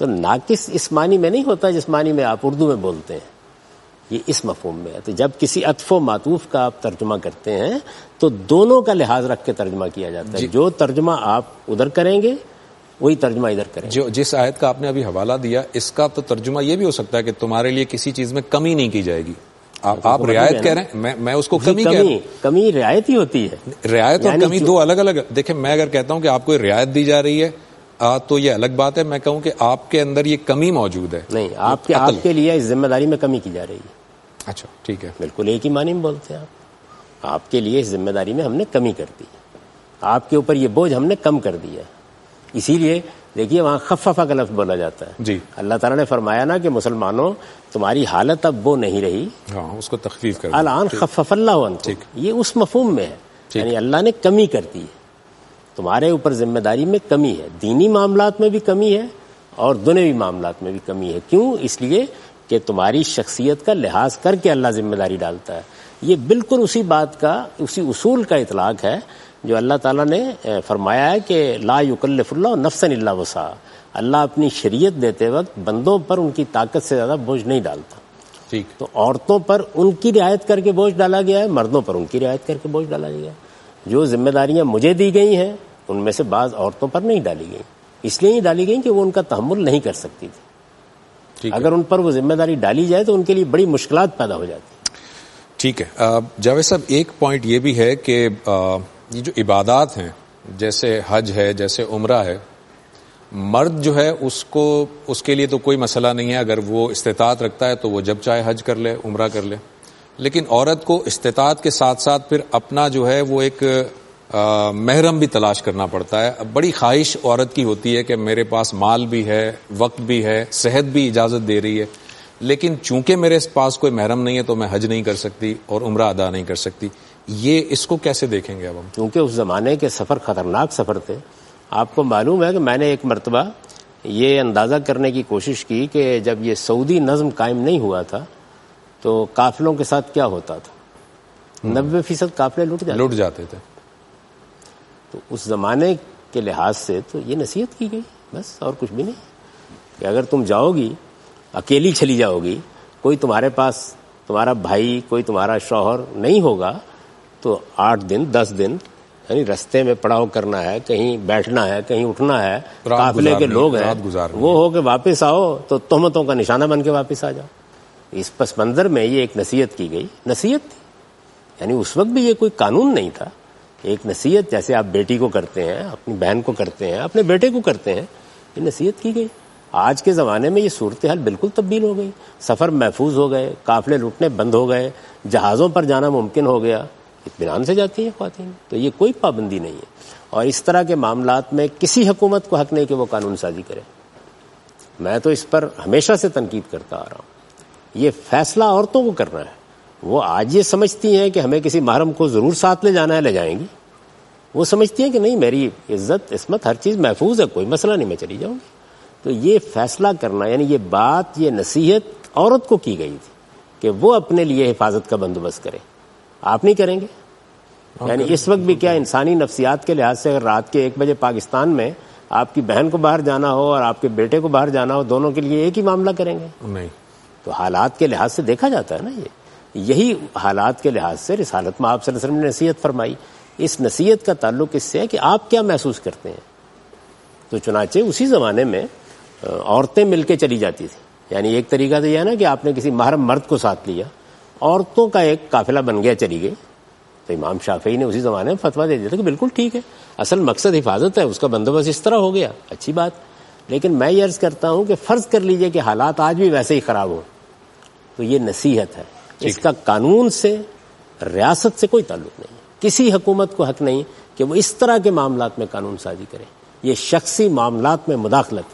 Speaker 2: تو ناقص اس معنی میں نہیں ہوتا جس معنی میں آپ اردو میں بولتے ہیں، یہ اس مفہوم میں ہے. تو جب کسی عطف و معطوف کا آپ ترجمہ کرتے ہیں تو دونوں کا لحاظ رکھ کے ترجمہ کیا جاتا ہے. جی. جو ترجمہ آپ ادھر کریں گے وہی ترجمہ ادھر کریں گے.
Speaker 1: جو جس آیت کا آپ نے ابھی حوالہ دیا اس کا تو ترجمہ یہ بھی ہو سکتا ہے کہ تمہارے لیے کسی چیز میں کمی نہیں کی جائے گی. آپ آپ رعایت کہہ رہے ہیں، میں میں اس کو کمی کہہ رہا ہوں.
Speaker 2: کمی رعایت ہی ہوتی ہے.
Speaker 1: رعایت اور کمی دو الگ الگ. دیکھیں میں اگر کہتا ہوں کہ آپ کو رعایت دی جا رہی ہے تو یہ الگ بات ہے. میں کہوں کہ آپ کے اندر یہ کمی موجود ہے.
Speaker 2: نہیں، آپ کے آپ کے لیے اس ذمہ داری میں کمی کی جا رہی ہے.
Speaker 1: اچھا ٹھیک ہے،
Speaker 2: بالکل ایک ہی معنی میں بولتے ہیں آپ. آپ کے لیے اس ذمہ داری میں ہم نے کمی کر دی، آپ کے اوپر یہ بوجھ ہم نے کم کر دیا. اسی لیے دیکھیے وہاں خففہ کا لفظ بولا جاتا ہے.
Speaker 1: جی.
Speaker 2: اللہ تعالیٰ نے فرمایا نا کہ مسلمانوں تمہاری حالت اب وہ نہیں رہی،
Speaker 1: ہاں اس کو تخفیف کر
Speaker 2: الان خفف اللہ عنکم. یہ اس مفہوم میں ہے، یعنی اللہ نے کمی کر دی ہے، تمہارے اوپر ذمہ داری میں کمی ہے. دینی معاملات میں بھی کمی ہے اور دنیوی معاملات میں بھی کمی ہے. کیوں؟ اس لیے کہ تمہاری شخصیت کا لحاظ کر کے اللہ ذمہ داری ڈالتا ہے. یہ بالکل اسی بات کا، اسی اصول کا اطلاق ہے جو اللہ تعالیٰ نے فرمایا ہے کہ لا یکلف اللہ نفسا الا وسعہا. اللہ اپنی شریعت دیتے وقت بندوں پر ان کی طاقت سے زیادہ بوجھ نہیں ڈالتا.
Speaker 1: ٹھیک.
Speaker 2: تو عورتوں پر ان کی رعایت کر کے بوجھ ڈالا گیا ہے، مردوں پر ان کی رعایت کر کے بوجھ ڈالا گیا ہے. جو ذمہ داریاں مجھے دی گئی ہیں ان میں سے بعض عورتوں پر نہیں ڈالی گئی، اس لیے نہیں ڈالی گئی کہ وہ ان کا تحمل نہیں کر سکتی تھی. اگر ان پر وہ ذمہ داری ڈالی جائے تو ان کے لیے بڑی مشکلات پیدا ہو جاتی.
Speaker 1: ٹھیک ہے. جاوید صاحب ایک پوائنٹ یہ بھی ہے کہ یہ جو عبادات ہیں جیسے حج ہے، جیسے عمرہ ہے، مرد جو ہے اس کو اس کے لیے تو کوئی مسئلہ نہیں ہے. اگر وہ استطاعت رکھتا ہے تو وہ جب چاہے حج کر لے، عمرہ کر لے. لیکن عورت کو استطاعت کے ساتھ ساتھ پھر اپنا جو ہے وہ ایک محرم بھی تلاش کرنا پڑتا ہے. بڑی خواہش عورت کی ہوتی ہے کہ میرے پاس مال بھی ہے، وقت بھی ہے، صحت بھی اجازت دے رہی ہے، لیکن چونکہ میرے پاس کوئی محرم نہیں ہے تو میں حج نہیں کر سکتی اور عمرہ ادا نہیں کر سکتی. یہ اس کو کیسے دیکھیں گے اب ہم؟
Speaker 2: کیونکہ اس زمانے کے سفر خطرناک سفر تھے. آپ کو معلوم ہے کہ میں نے ایک مرتبہ یہ اندازہ کرنے کی کوشش کی کہ جب یہ سعودی نظم قائم نہیں ہوا تھا تو قافلوں کے ساتھ کیا ہوتا تھا. نبے فیصد قافلے لٹ جاتے
Speaker 1: لٹ جاتے تھے.
Speaker 2: تو اس زمانے کے لحاظ سے تو یہ نصیحت کی گئی بس، اور کچھ بھی نہیں. کہ اگر تم جاؤ گی، اکیلی چلی جاؤ گی، کوئی تمہارے پاس تمہارا بھائی، کوئی تمہارا شوہر نہیں ہوگا، تو آٹھ دن دس دن یعنی رستے میں پڑاؤ کرنا ہے، کہیں بیٹھنا ہے، کہیں اٹھنا ہے، قافلے کے لوگ ہیں، وہ ہو کہ واپس آؤ تو تہمتوں کا نشانہ بن کے واپس آ جاؤ. اس پس منظر میں یہ ایک نصیحت کی گئی. نصیحت تھی، یعنی اس وقت بھی یہ کوئی قانون نہیں تھا. ایک نصیحت جیسے آپ بیٹی کو کرتے ہیں، اپنی بہن کو کرتے ہیں، اپنے بیٹے کو کرتے ہیں، یہ نصیحت کی گئی. آج کے زمانے میں یہ صورتحال بالکل تبدیل ہو گئی. سفر محفوظ ہو گئے، قافلے لوٹنے بند ہو گئے، جہازوں پر جانا ممکن ہو گیا، اطمینان سے جاتی ہیں خواتین. تو یہ کوئی پابندی نہیں ہے. اور اس طرح کے معاملات میں کسی حکومت کو حق نہیں کہ وہ قانون سازی کرے. میں تو اس پر ہمیشہ سے تنقید کرتا آ رہا ہوں. یہ فیصلہ عورتوں کو کرنا ہے. وہ آج یہ سمجھتی ہیں کہ ہمیں کسی محرم کو ضرور ساتھ لے جانا ہے، لے جائیں گی. وہ سمجھتی ہیں کہ نہیں، میری عزت عصمت ہر چیز محفوظ ہے، کوئی مسئلہ نہیں، میں چلی جاؤں گی. تو یہ فیصلہ کرنا، یعنی یہ بات، یہ نصیحت عورت کو کی گئی تھی کہ وہ اپنے لیے حفاظت کا بندوبست کرے. آپ نہیں کریں گے. یعنی اس وقت بھی کیا انسانی نفسیات کے لحاظ سے اگر رات کے ایک بجے پاکستان میں آپ کی بہن کو باہر جانا ہو اور آپ کے بیٹے کو باہر جانا ہو، دونوں کے لیے ایک ہی معاملہ کریں گے؟
Speaker 1: نہیں.
Speaker 2: تو حالات کے لحاظ سے دیکھا جاتا ہے نا. یہ یہی حالات کے لحاظ سے رسالت میں آپ صلی اللہ علیہ وسلم نے نصیحت فرمائی. اس نصیحت کا تعلق اس سے ہے کہ آپ کیا محسوس کرتے ہیں. تو چنانچہ اسی زمانے میں عورتیں مل کے چلی جاتی تھیں. یعنی ایک طریقہ تو یہ ہے نا کہ آپ نے کسی محرم مرد کو ساتھ لیا، عورتوں کا ایک قافلہ بن گیا، چلی گئی. تو امام شافعی نے اسی زمانے میں فتویٰ دے دیا تھا کہ بالکل ٹھیک ہے، اصل مقصد حفاظت ہے، اس کا بندوبست اس طرح ہو گیا، اچھی بات. لیکن میں یہ عرض کرتا ہوں کہ فرض کر لیجئے کہ حالات آج بھی ویسے ہی خراب ہوں، تو یہ نصیحت ہے. اس کا قانون سے، ریاست سے کوئی تعلق نہیں. کسی حکومت کو حق نہیں کہ وہ اس طرح کے معاملات میں قانون سازی کرے. یہ شخصی معاملات میں مداخلت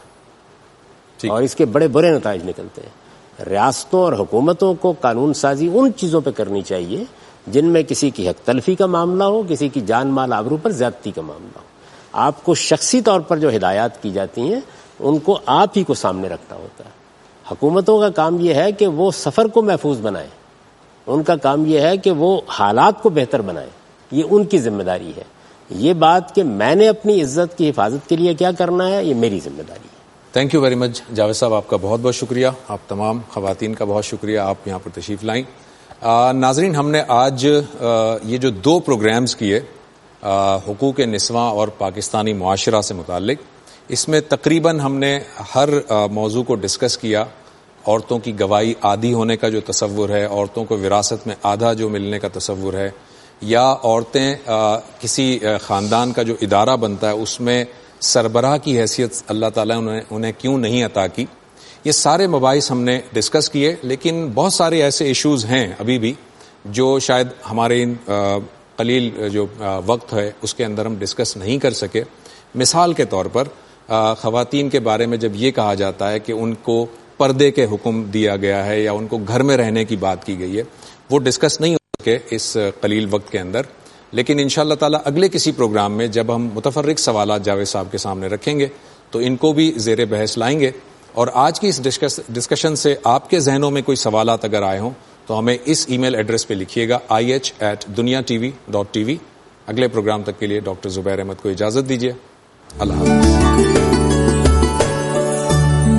Speaker 2: ہے اور اس کے بڑے برے نتائج نکلتے ہیں. ریاستوں اور حکومتوں کو قانون سازی ان چیزوں پہ کرنی چاہیے جن میں کسی کی حق تلفی کا معاملہ ہو، کسی کی جان مال آبرو پر زیادتی کا معاملہ ہو. آپ کو شخصی طور پر جو ہدایات کی جاتی ہیں ان کو آپ ہی کو سامنے رکھنا ہوتا ہے. حکومتوں کا کام یہ ہے کہ وہ سفر کو محفوظ بنائیں، ان کا کام یہ ہے کہ وہ حالات کو بہتر بنائیں. یہ ان کی ذمہ داری ہے. یہ بات کہ میں نے اپنی عزت کی حفاظت کے لیے کیا کرنا ہے، یہ میری ذمہ داری ہے.
Speaker 1: Thank you very much Javed Sahib, آپ کا بہت بہت شکریہ. آپ تمام خواتین کا بہت شکریہ، آپ یہاں پر تشریف لائیں. آ, ناظرین، ہم نے آج آ, یہ جو دو پروگرامز کیے آ, حقوق نسواں اور پاکستانی معاشرہ سے متعلق، اس میں تقریباً ہم نے ہر آ, موضوع کو ڈسکس کیا. عورتوں کی گواہی عادی ہونے کا جو تصور ہے، عورتوں کو وراثت میں آدھا جو ملنے کا تصور ہے، یا عورتیں آ, کسی آ, خاندان کا جو ادارہ بنتا ہے اس میں سربراہ کی حیثیت اللہ تعالیٰ نے انہیں کیوں نہیں عطا کی، یہ سارے مباحث ہم نے ڈسکس کیے. لیکن بہت سارے ایسے ایشوز ہیں ابھی بھی جو شاید ہمارے ان قلیل جو وقت ہے اس کے اندر ہم ڈسکس نہیں کر سکے. مثال کے طور پر خواتین کے بارے میں جب یہ کہا جاتا ہے کہ ان کو پردے کے حکم دیا گیا ہے یا ان کو گھر میں رہنے کی بات کی گئی ہے، وہ ڈسکس نہیں ہو سکے اس قلیل وقت کے اندر. لیکن انشاءاللہ تعالیٰ اگلے کسی پروگرام میں جب ہم متفرق سوالات جاوید صاحب کے سامنے رکھیں گے تو ان کو بھی زیر بحث لائیں گے. اور آج کی اس ڈسکشن سے آپ کے ذہنوں میں کوئی سوالات اگر آئے ہوں تو ہمیں اس ای میل ایڈریس پہ لکھیے گا I H at Dunya T V dot T V. اگلے پروگرام تک کے لیے ڈاکٹر زبیر احمد کو اجازت دیجیے. اللہ حافظ.